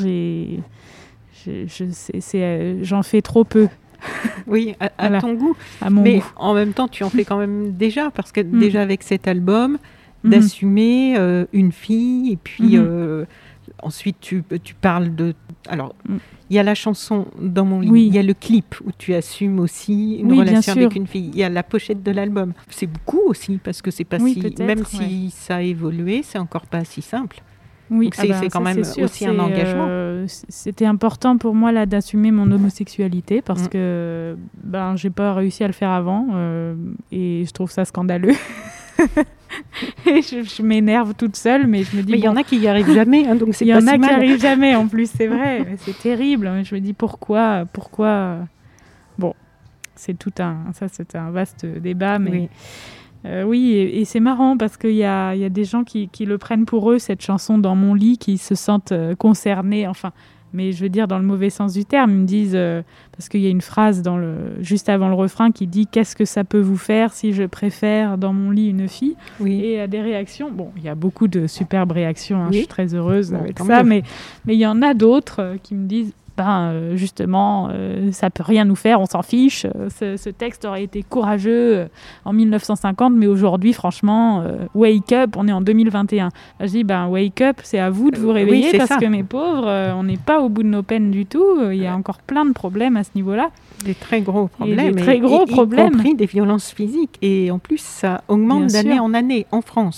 D: j'en fais trop peu.
C: Oui, à ton goût.
D: À mon
C: Mais
D: goût.
C: En même temps, tu en fais quand même déjà, parce que déjà avec cet album, d'assumer une fille, et puis ensuite tu parles de... Alors, il y a la chanson Dans mon lit, il y a le clip où tu assumes aussi une relation avec une fille, il y a la pochette de l'album. C'est beaucoup aussi, parce que c'est pas même si ça a évolué, c'est encore pas si simple.
D: Oui,
C: donc c'est quand même aussi un engagement.
D: C'était important pour moi là d'assumer mon homosexualité parce que j'ai pas réussi à le faire avant et je trouve ça scandaleux. Et je m'énerve toute seule, mais je me dis...
C: Mais il y en a qui n'y arrivent jamais, donc c'est pas si mal.
D: Il y en a qui n'y arrivent jamais, en plus, c'est vrai. C'est terrible. Je me dis pourquoi... Bon, c'est un vaste débat, mais... Oui, et c'est marrant parce qu'il y a des gens qui le prennent pour eux, cette chanson Dans mon lit, qui se sentent concernés, enfin... Mais je veux dire dans le mauvais sens du terme, ils me disent, parce qu'il y a une phrase juste avant le refrain qui dit « Qu'est-ce que ça peut vous faire si je préfère dans mon lit une fille ?» Et des réactions, bon, il y a beaucoup de superbes réactions, je suis très heureuse avec ça, mais il y en a d'autres qui me disent justement, ça peut rien nous faire, on s'en fiche. Ce texte aurait été courageux en 1950, mais aujourd'hui, franchement, wake up, on est en 2021. Je dis, wake up, c'est à vous de vous réveiller parce que mes pauvres, on n'est pas au bout de nos peines du tout. Il y a encore plein de problèmes à ce niveau-là.
C: Des très gros problèmes.
D: Y compris
C: des violences physiques. Et en plus, ça augmente d'année en année en France.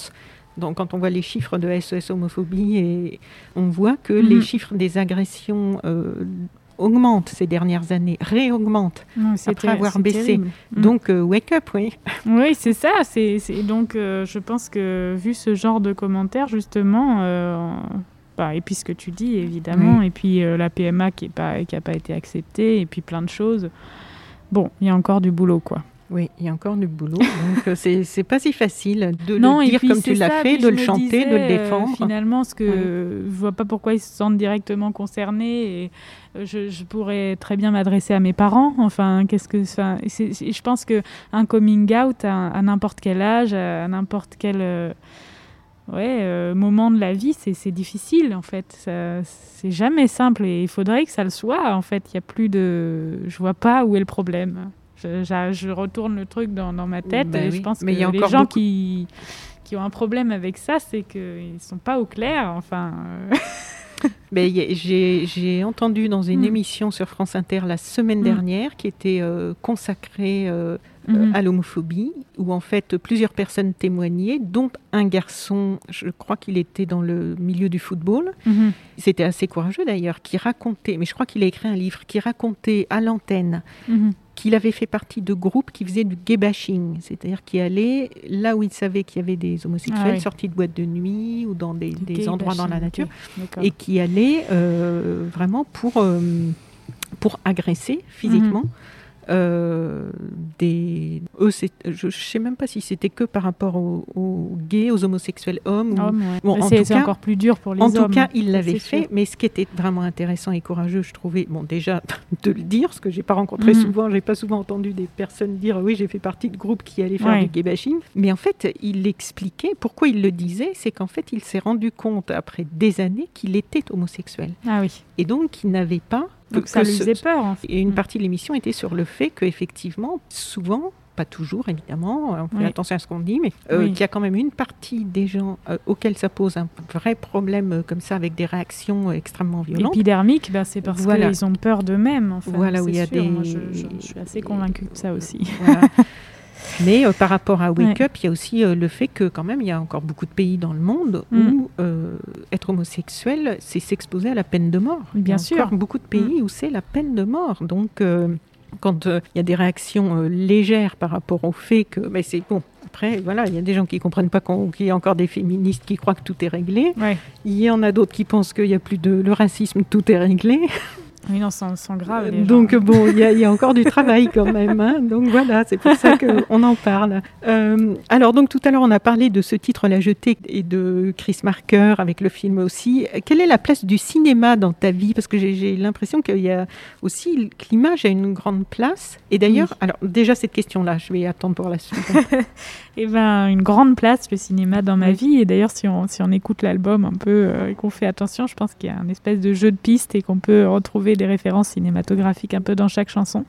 C: Donc, quand on voit les chiffres de SOS homophobie, et on voit que les chiffres des agressions augmentent ces dernières années, réaugmentent après avoir baissé. Donc, wake up, oui.
D: Oui, c'est ça. Donc, je pense que vu ce genre de commentaires, justement, et puis ce que tu dis, évidemment, et puis la PMA qui n'a pas été acceptée, et puis plein de choses. Bon, il y a encore du boulot, quoi.
C: Oui, il y a encore du boulot. Donc, c'est pas si facile de le dire comme tu l'as fait, de le chanter, de le défendre.
D: Finalement, je vois pas pourquoi ils se sentent directement concernés. Et je pourrais très bien m'adresser à mes parents. Enfin, je pense qu'un coming out à n'importe quel âge, à n'importe quel moment de la vie, c'est difficile, en fait. C'est jamais simple et il faudrait que ça le soit. En fait, il y a plus de... Je vois pas où est le problème. Je retourne le truc dans ma tête et je pense que les gens qui ont un problème avec ça, c'est qu'ils ne sont pas au clair. Enfin,
C: j'ai entendu dans une émission sur France Inter la semaine dernière qui était consacrée à l'homophobie, où en fait plusieurs personnes témoignaient, dont un garçon, je crois qu'il était dans le milieu du football. C'était assez courageux d'ailleurs, qui racontait, mais je crois qu'il a écrit un livre, qui racontait à l'antenne qu'il avait fait partie de groupes qui faisaient du gay bashing, c'est-à-dire qui allaient là où il savait qu'il y avait des homosexuels sortis de boîtes de nuit ou dans des endroits dans la nature, et qui allaient vraiment pour agresser physiquement. Je ne sais même pas si c'était que par rapport aux gays, aux homosexuels hommes.
D: C'est encore plus dur pour les hommes.
C: En tout cas, il l'avait fait. Mais ce qui était vraiment intéressant et courageux, je trouvais, déjà de le dire, parce que je n'ai pas rencontré souvent, je n'ai pas souvent entendu des personnes dire « oui, j'ai fait partie de groupes qui allaient faire du gay bashing ». Mais en fait, il expliquait, pourquoi il le disait, c'est qu'en fait, il s'est rendu compte, après des années, qu'il était homosexuel.
D: Ah oui.
C: Et donc, il n'avait pas...
D: Donc ça lui faisait peur. En fait.
C: Et une partie de l'émission était sur le fait qu'effectivement, souvent, pas toujours évidemment, on fait attention à ce qu'on dit, mais qu'il y a quand même une partie des gens auxquels ça pose un vrai problème comme ça, avec des réactions extrêmement violentes.
D: Épidermiques, c'est parce qu'ils ont peur d'eux-mêmes. En fait.
C: Voilà, où il y a des...
D: Moi, je suis assez convaincue de ça aussi.
C: Voilà. Mais par rapport à Wake Up, il y a aussi le fait que quand même, il y a encore beaucoup de pays dans le monde où être homosexuel, c'est s'exposer à la peine de mort.
D: Bien sûr.
C: Il y a encore beaucoup de pays où c'est la peine de mort. Donc, quand il y a des réactions légères par rapport au fait que... Mais c'est bon. Après, voilà, il y a des gens qui ne comprennent pas qu'il y a encore des féministes qui croient que tout est réglé. Ouais. Il y en a d'autres qui pensent qu'il n'y a plus le racisme, tout est réglé.
D: Oui, non, sans grave.
C: Donc, bon, il y a encore du travail quand même. Hein. Donc, voilà, c'est pour ça qu'on en parle. Alors, donc, tout à l'heure, on a parlé de ce titre, La Jetée, et de Chris Marker, avec le film aussi. Quelle est la place du cinéma dans ta vie ? Parce que j'ai l'impression qu'il y a aussi... que l'image a une grande place. Et d'ailleurs, alors, déjà, cette question-là, je vais attendre pour la suite.
D: Eh bien, une grande place, le cinéma, dans ma vie. Et d'ailleurs, si on écoute l'album un peu et qu'on fait attention, je pense qu'il y a un espèce de jeu de pistes et qu'on peut retrouver des références cinématographiques un peu dans chaque chanson.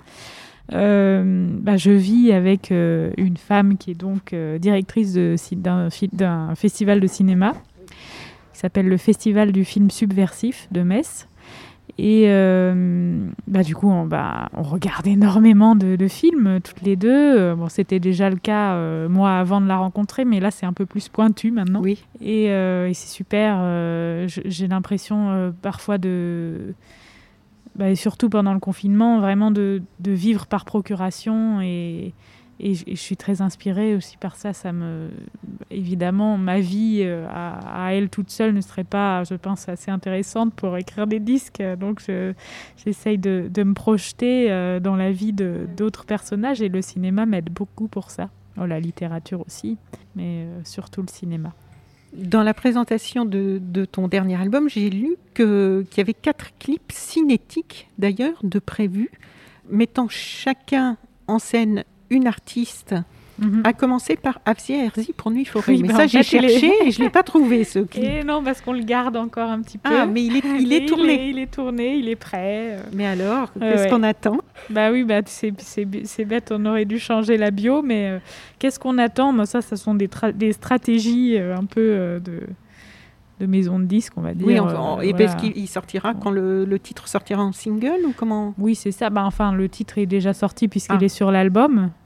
D: Je vis avec une femme qui est donc directrice d'un festival de cinéma qui s'appelle le Festival du film subversif de Metz. Et du coup, on regarde énormément de films, toutes les deux. C'était déjà le cas, moi, avant de la rencontrer, mais là, c'est un peu plus pointu maintenant.
C: Oui.
D: Et c'est super. J'ai l'impression, parfois, et surtout pendant le confinement, vraiment de vivre par procuration. Et je suis très inspirée aussi par ça. Évidemment, ma vie à elle toute seule ne serait pas, je pense, assez intéressante pour écrire des disques. Donc, j'essaye de me projeter dans la vie d'autres personnages. Et le cinéma m'aide beaucoup pour ça. La littérature aussi, mais surtout le cinéma.
C: Dans la présentation de ton dernier album, j'ai lu qu'il y avait 4 clips cinétiques, d'ailleurs, de prévus, mettant chacun en scène une artiste, à commencer par Afzia Herzi pour Nuit Forêt. Oui, mais ça, j'ai cherché et je ne l'ai pas trouvé, ce clip.
D: Et non, parce qu'on le garde encore un petit peu.
C: Ah, mais il est tourné.
D: Il est tourné, il est prêt.
C: Mais alors, qu'est-ce qu'on attend ?
D: C'est bête, on aurait dû changer la bio, mais qu'est-ce qu'on attend ? Moi, ça, ce sont des stratégies un peu de maison de disques, on va dire.
C: Oui, parce qu'il sortira quand le titre sortira en single ou comment ?
D: Oui, c'est ça. Le titre est déjà sorti puisqu'il est sur l'album.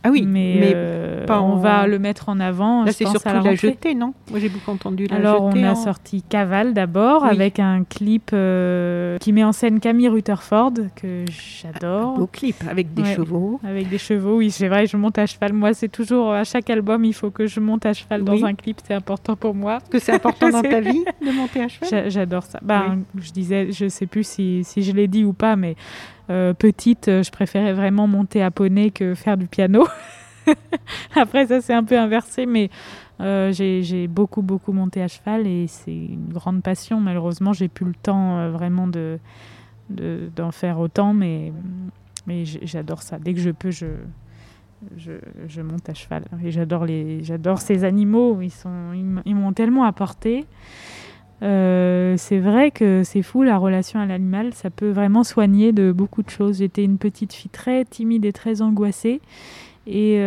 C: Ah oui,
D: mais
C: pas
D: on va le mettre en avant.
C: Là,
D: je
C: c'est
D: pense,
C: surtout
D: à la
C: la
D: rentrée.
C: jetée, non? Moi, j'ai beaucoup entendu la
D: Alors,
C: jetée.
D: on a sorti Cavale d'abord,
C: Oui.
D: avec un clip qui met en scène Camille Rutherford, que
C: Un
D: j'adore.
C: beau clip avec des
D: Ouais.
C: chevaux.
D: Avec des chevaux, oui, c'est vrai, je monte à cheval. Moi, c'est toujours, à chaque album, il faut que je monte à cheval
C: Oui.
D: dans un clip, c'est important pour moi.
C: Est-ce que c'est important dans ta vie de monter à cheval?
D: J'adore ça. Je disais, je sais plus si je l'ai dit ou pas, mais petite, je préférais vraiment monter à poney que faire du piano. Après, ça, c'est un peu inversé, mais j'ai beaucoup monté à cheval et c'est une grande passion. Malheureusement, j'ai plus le temps vraiment d'en faire autant, mais j'adore ça. Dès que je peux, je monte à cheval. Et j'adore ces animaux. Ils m'ont tellement apporté. C'est vrai que c'est fou, la relation à l'animal, ça peut vraiment soigner de beaucoup de choses. J'étais une petite fille très timide et très angoissée. Et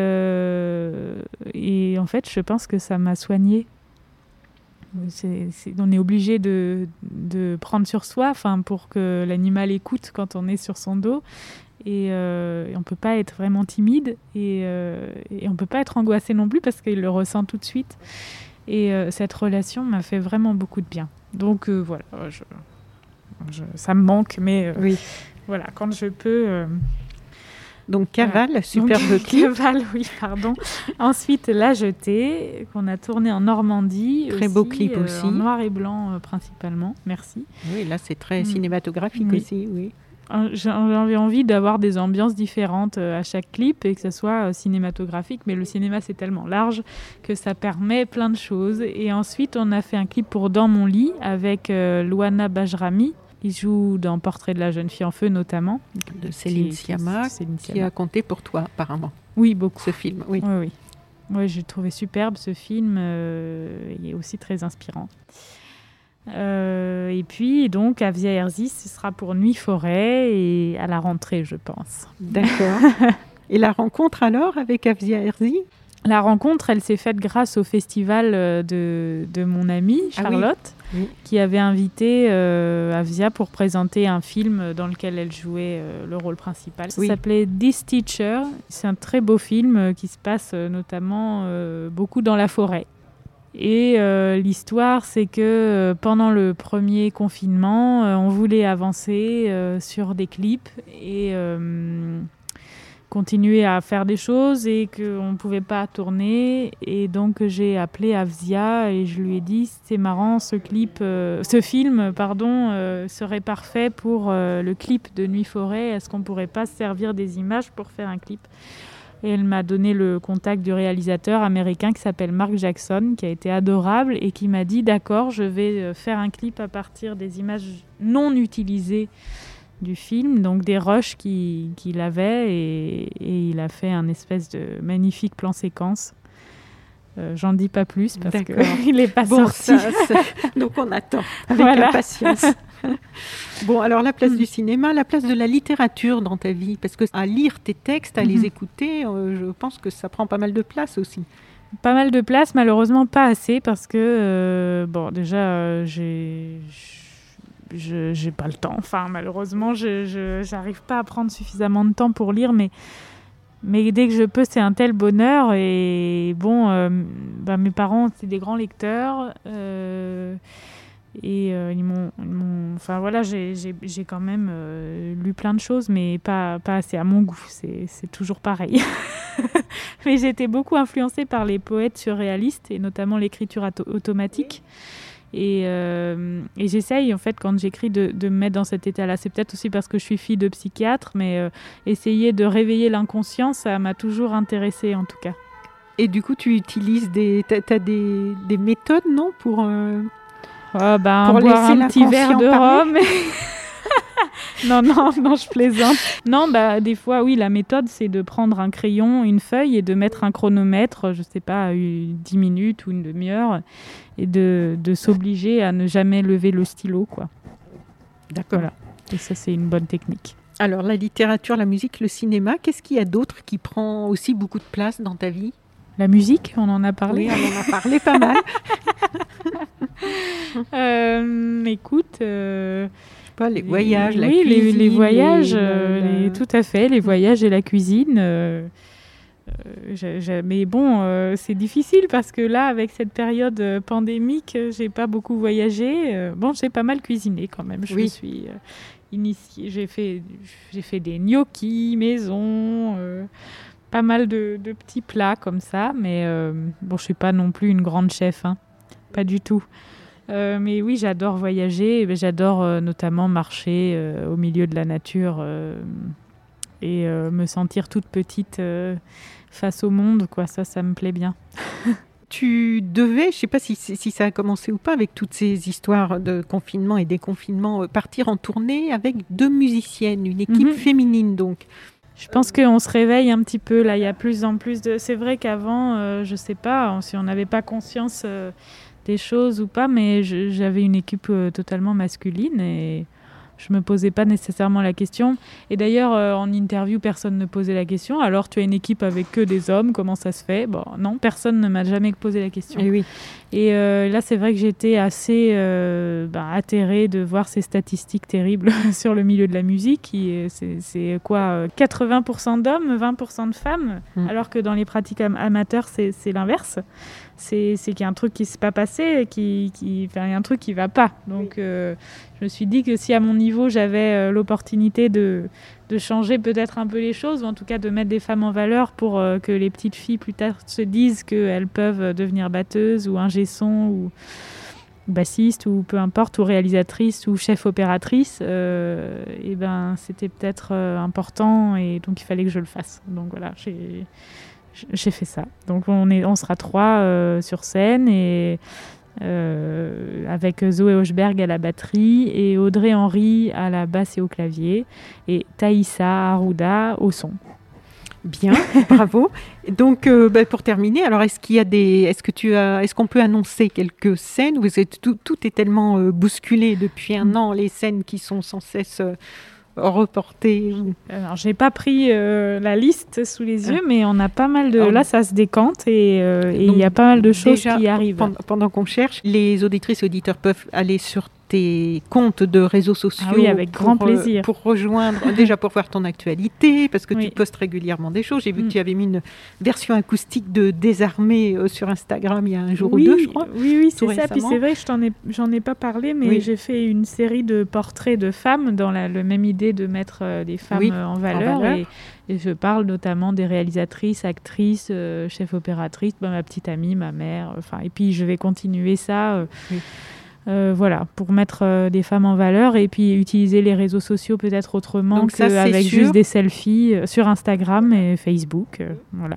D: en fait, je pense que ça m'a soignée. On est obligé de prendre sur soi, pour que l'animal écoute quand on est sur son dos. Et on ne peut pas être vraiment timide et on ne peut pas être angoissé non plus parce qu'il le ressent tout de suite. Et cette relation m'a fait vraiment beaucoup de bien. Donc voilà, ça me manque, mais
C: Oui.
D: voilà, quand je peux...
C: Donc Cavale, superbe clip.
D: Cavale, oui, pardon. Ensuite, La Jetée, qu'on a tourné en Normandie.
C: Très beau clip aussi.
D: En noir et blanc principalement, merci.
C: Oui, là c'est très cinématographique
D: Oui.
C: aussi, oui.
D: J'avais envie d'avoir des ambiances différentes à chaque clip et que ce soit cinématographique, mais le cinéma c'est tellement large que ça permet plein de choses. Et ensuite on a fait un clip pour Dans mon lit avec Luana Bajrami, qui joue dans Portrait de la jeune fille en feu notamment.
C: De Céline Sciamma, qui a compté pour toi apparemment.
D: Oui, beaucoup.
C: Ce film, oui.
D: Oui. Oui, j'ai trouvé superbe ce film, il est aussi très inspirant. Et puis, donc, Avzia Herzi, ce sera pour Nuit Forêt et à la rentrée, je pense.
C: D'accord. Et la rencontre alors avec Avzia Herzi?
D: La rencontre, elle s'est faite grâce au festival de mon amie Charlotte,
C: Oui.
D: qui avait invité Avzia pour présenter un film dans lequel elle jouait le rôle principal. Ça s'appelait This Teacher. C'est un très beau film qui se passe notamment beaucoup dans la forêt. Et l'histoire, c'est que pendant le premier confinement, on voulait avancer sur des clips et continuer à faire des choses et qu'on ne pouvait pas tourner. Et donc, j'ai appelé Avzia et je lui ai dit, c'est marrant, ce film serait parfait pour le clip de Nuit Forêt. Est-ce qu'on ne pourrait pas se servir des images pour faire un clip ? Et elle m'a donné le contact du réalisateur américain qui s'appelle Mark Jackson, qui a été adorable et qui m'a dit « D'accord, je vais faire un clip à partir des images non utilisées du film, donc des rushs qu'il avait et il a fait un espèce de magnifique plan séquence. J'en dis pas plus parce qu'il n'est pas sorti.
C: Donc on attend avec impatience. Bon, alors la place du cinéma, la place de la littérature dans ta vie, parce que à lire tes textes, à les écouter, je pense que ça prend pas mal de place aussi.
D: Pas mal de place, malheureusement pas assez, parce que déjà j'ai pas le temps. Enfin, malheureusement, je j'arrive pas à prendre suffisamment de temps pour lire, mais dès que je peux, c'est un tel bonheur. Et mes parents, c'est des grands lecteurs. Ils m'ont enfin voilà, j'ai quand même lu plein de choses, mais pas assez à mon goût, c'est toujours pareil. Mais j'ai été beaucoup influencée par les poètes surréalistes et notamment l'écriture automatique. Et j'essaye en fait quand j'écris de me mettre dans cet état-là. C'est peut-être aussi parce que je suis fille de psychiatre, mais essayer de réveiller l'inconscient, ça m'a toujours intéressée en tout cas.
C: Et du coup, tu utilises t'as des méthodes, non, pour
D: boire un petit verre de rhum. Non, je plaisante. Non, des fois, oui, la méthode, c'est de prendre un crayon, une feuille et de mettre un chronomètre, je sais pas, 10 minutes ou une demi-heure, et de s'obliger à ne jamais lever le stylo, quoi.
C: D'accord.
D: Voilà. Et ça, c'est une bonne technique.
C: Alors, la littérature, la musique, le cinéma, qu'est-ce qu'il y a d'autre qui prend aussi beaucoup de place dans ta vie ?
D: La musique, on en a parlé.
C: Oui, on en a parlé pas mal.
D: Écoute...
C: les voyages, la
D: cuisine.
C: Oui,
D: les voyages, tout à fait, les voyages et la cuisine. Mais bon, c'est difficile parce que là, avec cette période pandémique, j'ai pas beaucoup voyagé. Bon, j'ai pas mal cuisiné quand même. Je me suis initiée. J'ai fait des gnocchis maison, pas mal de petits plats comme ça. Mais bon, je suis pas non plus une grande chef, hein. Pas du tout. Mais oui, j'adore voyager. J'adore notamment marcher au milieu de la nature et me sentir toute petite face au monde, quoi. Ça me plaît bien.
C: Tu devais, je ne sais pas si ça a commencé ou pas, avec toutes ces histoires de confinement et déconfinement, partir en tournée avec 2 musiciennes, une équipe féminine donc.
D: Je pense qu'on se réveille un petit peu, là. Il y a plus en plus de... C'est vrai qu'avant, je ne sais pas si on n'avait pas conscience des choses ou pas, mais j'avais une équipe totalement masculine et je me posais pas nécessairement la question. Et d'ailleurs, en interview, personne ne posait la question. Alors, tu as une équipe avec que des hommes, comment ça se fait ? Bon, non, personne ne m'a jamais posé la question.
C: Et oui.
D: Et là, c'est vrai que j'étais assez atterrée de voir ces statistiques terribles sur le milieu de la musique. C'est quoi 80% d'hommes, 20% de femmes, alors que dans les pratiques amateurs, c'est l'inverse. C'est qu'il y a un truc qui ne s'est pas passé, il y a un truc qui ne va pas. Donc, je me suis dit que si à mon niveau, j'avais l'opportunité de changer peut-être un peu les choses, ou en tout cas de mettre des femmes en valeur pour que les petites filles plus tard se disent qu'elles peuvent devenir batteuses ou ingé son ou bassiste ou peu importe, ou réalisatrice ou chef opératrice, et c'était peut-être important et donc il fallait que je le fasse. Donc voilà, j'ai fait ça. Donc on sera 3 sur scène et avec Zoé Hochberg à la batterie et Audrey Henry à la basse et au clavier et Thaïssa Arruda au son.
C: Bien, bravo. Donc, pour terminer, alors est-ce qu'on peut annoncer quelques scènes où tout est tellement bousculé depuis un an, les scènes qui sont sans cesse reportées
D: Alors, j'ai pas pris la liste sous les yeux, mais on a pas mal de... Là, ça se décante et il y a pas mal de choses qui arrivent.
C: Pendant qu'on cherche, les auditrices et auditeurs peuvent aller sur tes comptes de réseaux sociaux.
D: Ah oui, avec grand plaisir.
C: Pour rejoindre, déjà pour voir ton actualité, parce que tu postes régulièrement des choses. J'ai vu que tu avais mis une version acoustique de Désarmé sur Instagram il y a un jour ou 2, je crois.
D: Oui, c'est ça. Puis c'est vrai que j'en ai pas parlé, mais j'ai fait une série de portraits de femmes dans la même idée de mettre des femmes en valeur. Et je parle notamment des réalisatrices, actrices, chefs opératrices, ma petite amie, ma mère. Et puis je vais continuer ça. Voilà, pour mettre des femmes en valeur et puis utiliser les réseaux sociaux peut-être autrement qu'avec juste des selfies sur Instagram et Facebook. Voilà.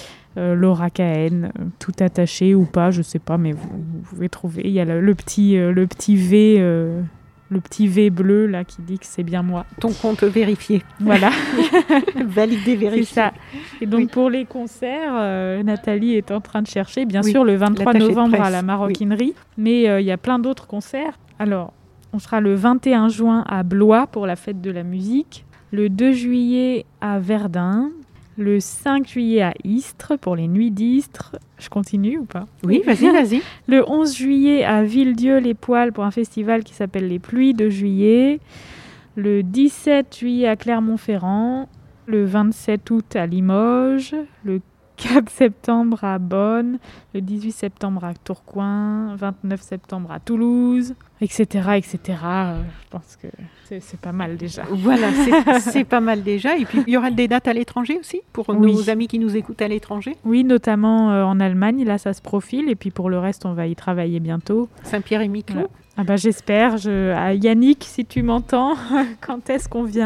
D: Laura Cahen, tout attaché ou pas, je sais pas, mais vous pouvez trouver. Il y a le petit V. Le petit V bleu là qui dit que c'est bien moi.
C: Ton compte vérifié.
D: Voilà.
C: Validé, vérifié.
D: C'est ça. Et donc pour les concerts, Nathalie est en train de chercher, bien sûr, le 23 novembre à la Maroquinerie. Mais il y a plein d'autres concerts. Alors, on sera le 21 juin à Blois pour la fête de la musique. Le 2 juillet à Verdun. Le 5 juillet à Istres pour les Nuits d'Istres. Je continue ou pas ?
C: Oui, vas-y.
D: Le 11 juillet à Villedieu-les-Poils pour un festival qui s'appelle Les Pluies de Juillet. Le 17 juillet à Clermont-Ferrand. Le 27 août à Limoges. Le 4 septembre à Bonn. Le 18 septembre à Tourcoing. 29 septembre à Toulouse, etc. Je pense que c'est pas mal déjà.
C: Voilà, c'est pas mal déjà. Et puis, il y aura des dates à l'étranger aussi pour nos amis qui nous écoutent à l'étranger ?
D: Oui, notamment en Allemagne. Là, ça se profile. Et puis, pour le reste, on va y travailler bientôt.
C: Saint-Pierre-et-Miquelon.
D: Voilà. Ah bah, j'espère. Yannick, si tu m'entends, quand est-ce qu'on vient ?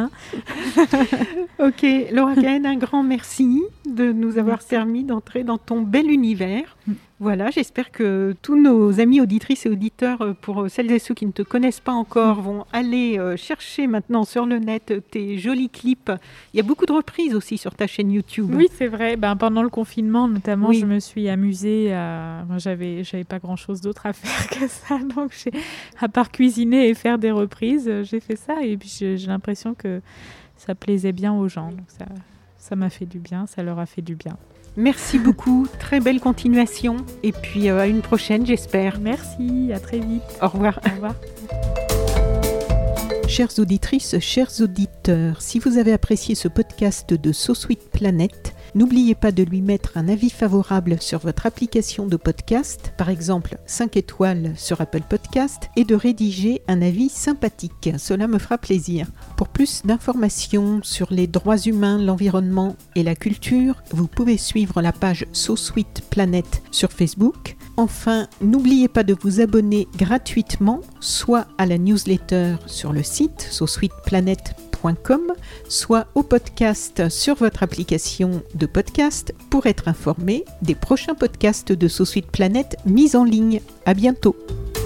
C: Ok, Laura Cahen, un grand merci de nous avoir permis d'entrer dans ton bel univers. Voilà, j'espère que tous nos amis auditrices et auditeurs, pour celles et ceux qui ne te connaissent pas encore, vont aller chercher maintenant sur le net tes jolis clips. Il y a beaucoup de reprises aussi sur ta chaîne YouTube.
D: Oui, c'est vrai. Pendant le confinement, notamment, je me suis amusée à... j'avais pas grand-chose d'autre à faire que ça. Donc, à part cuisiner et faire des reprises, j'ai fait ça. Et puis, j'ai l'impression que ça plaisait bien aux gens. Donc, ça m'a fait du bien, ça leur a fait du bien.
C: Merci beaucoup, très belle continuation et puis à une prochaine j'espère.
D: Merci, à très vite.
C: Au revoir.
D: Au revoir.
C: Chères auditrices, chers auditeurs, si vous avez apprécié ce podcast de So Sweet Planet, N'oubliez pas de lui mettre un avis favorable sur votre application de podcast, par exemple 5 étoiles sur Apple Podcast, et de rédiger un avis sympathique. Cela me fera plaisir. Pour plus d'informations sur les droits humains, l'environnement et la culture, vous pouvez suivre la page So Sweet Planet sur Facebook. Enfin, n'oubliez pas de vous abonner gratuitement, soit à la newsletter sur le site sosweetplanet.com, soit au podcast sur votre application de podcast pour être informé des prochains podcasts de So Sweet Planet mis en ligne. À bientôt.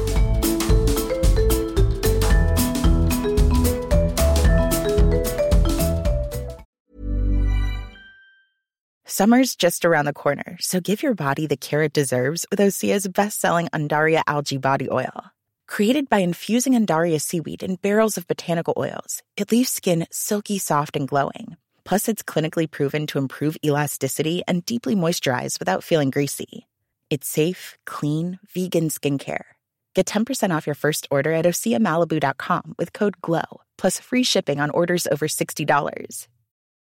E: Summer's just around the corner, so give your body the care it deserves with Osea's best-selling Undaria Algae Body Oil. Created by infusing Undaria seaweed in barrels of botanical oils, it leaves skin silky soft and glowing. Plus, it's clinically proven to improve elasticity and deeply moisturize without feeling greasy. It's safe, clean, vegan skincare. Get 10% off your first order at OseaMalibu.com with code GLOW, plus free shipping on orders over $60.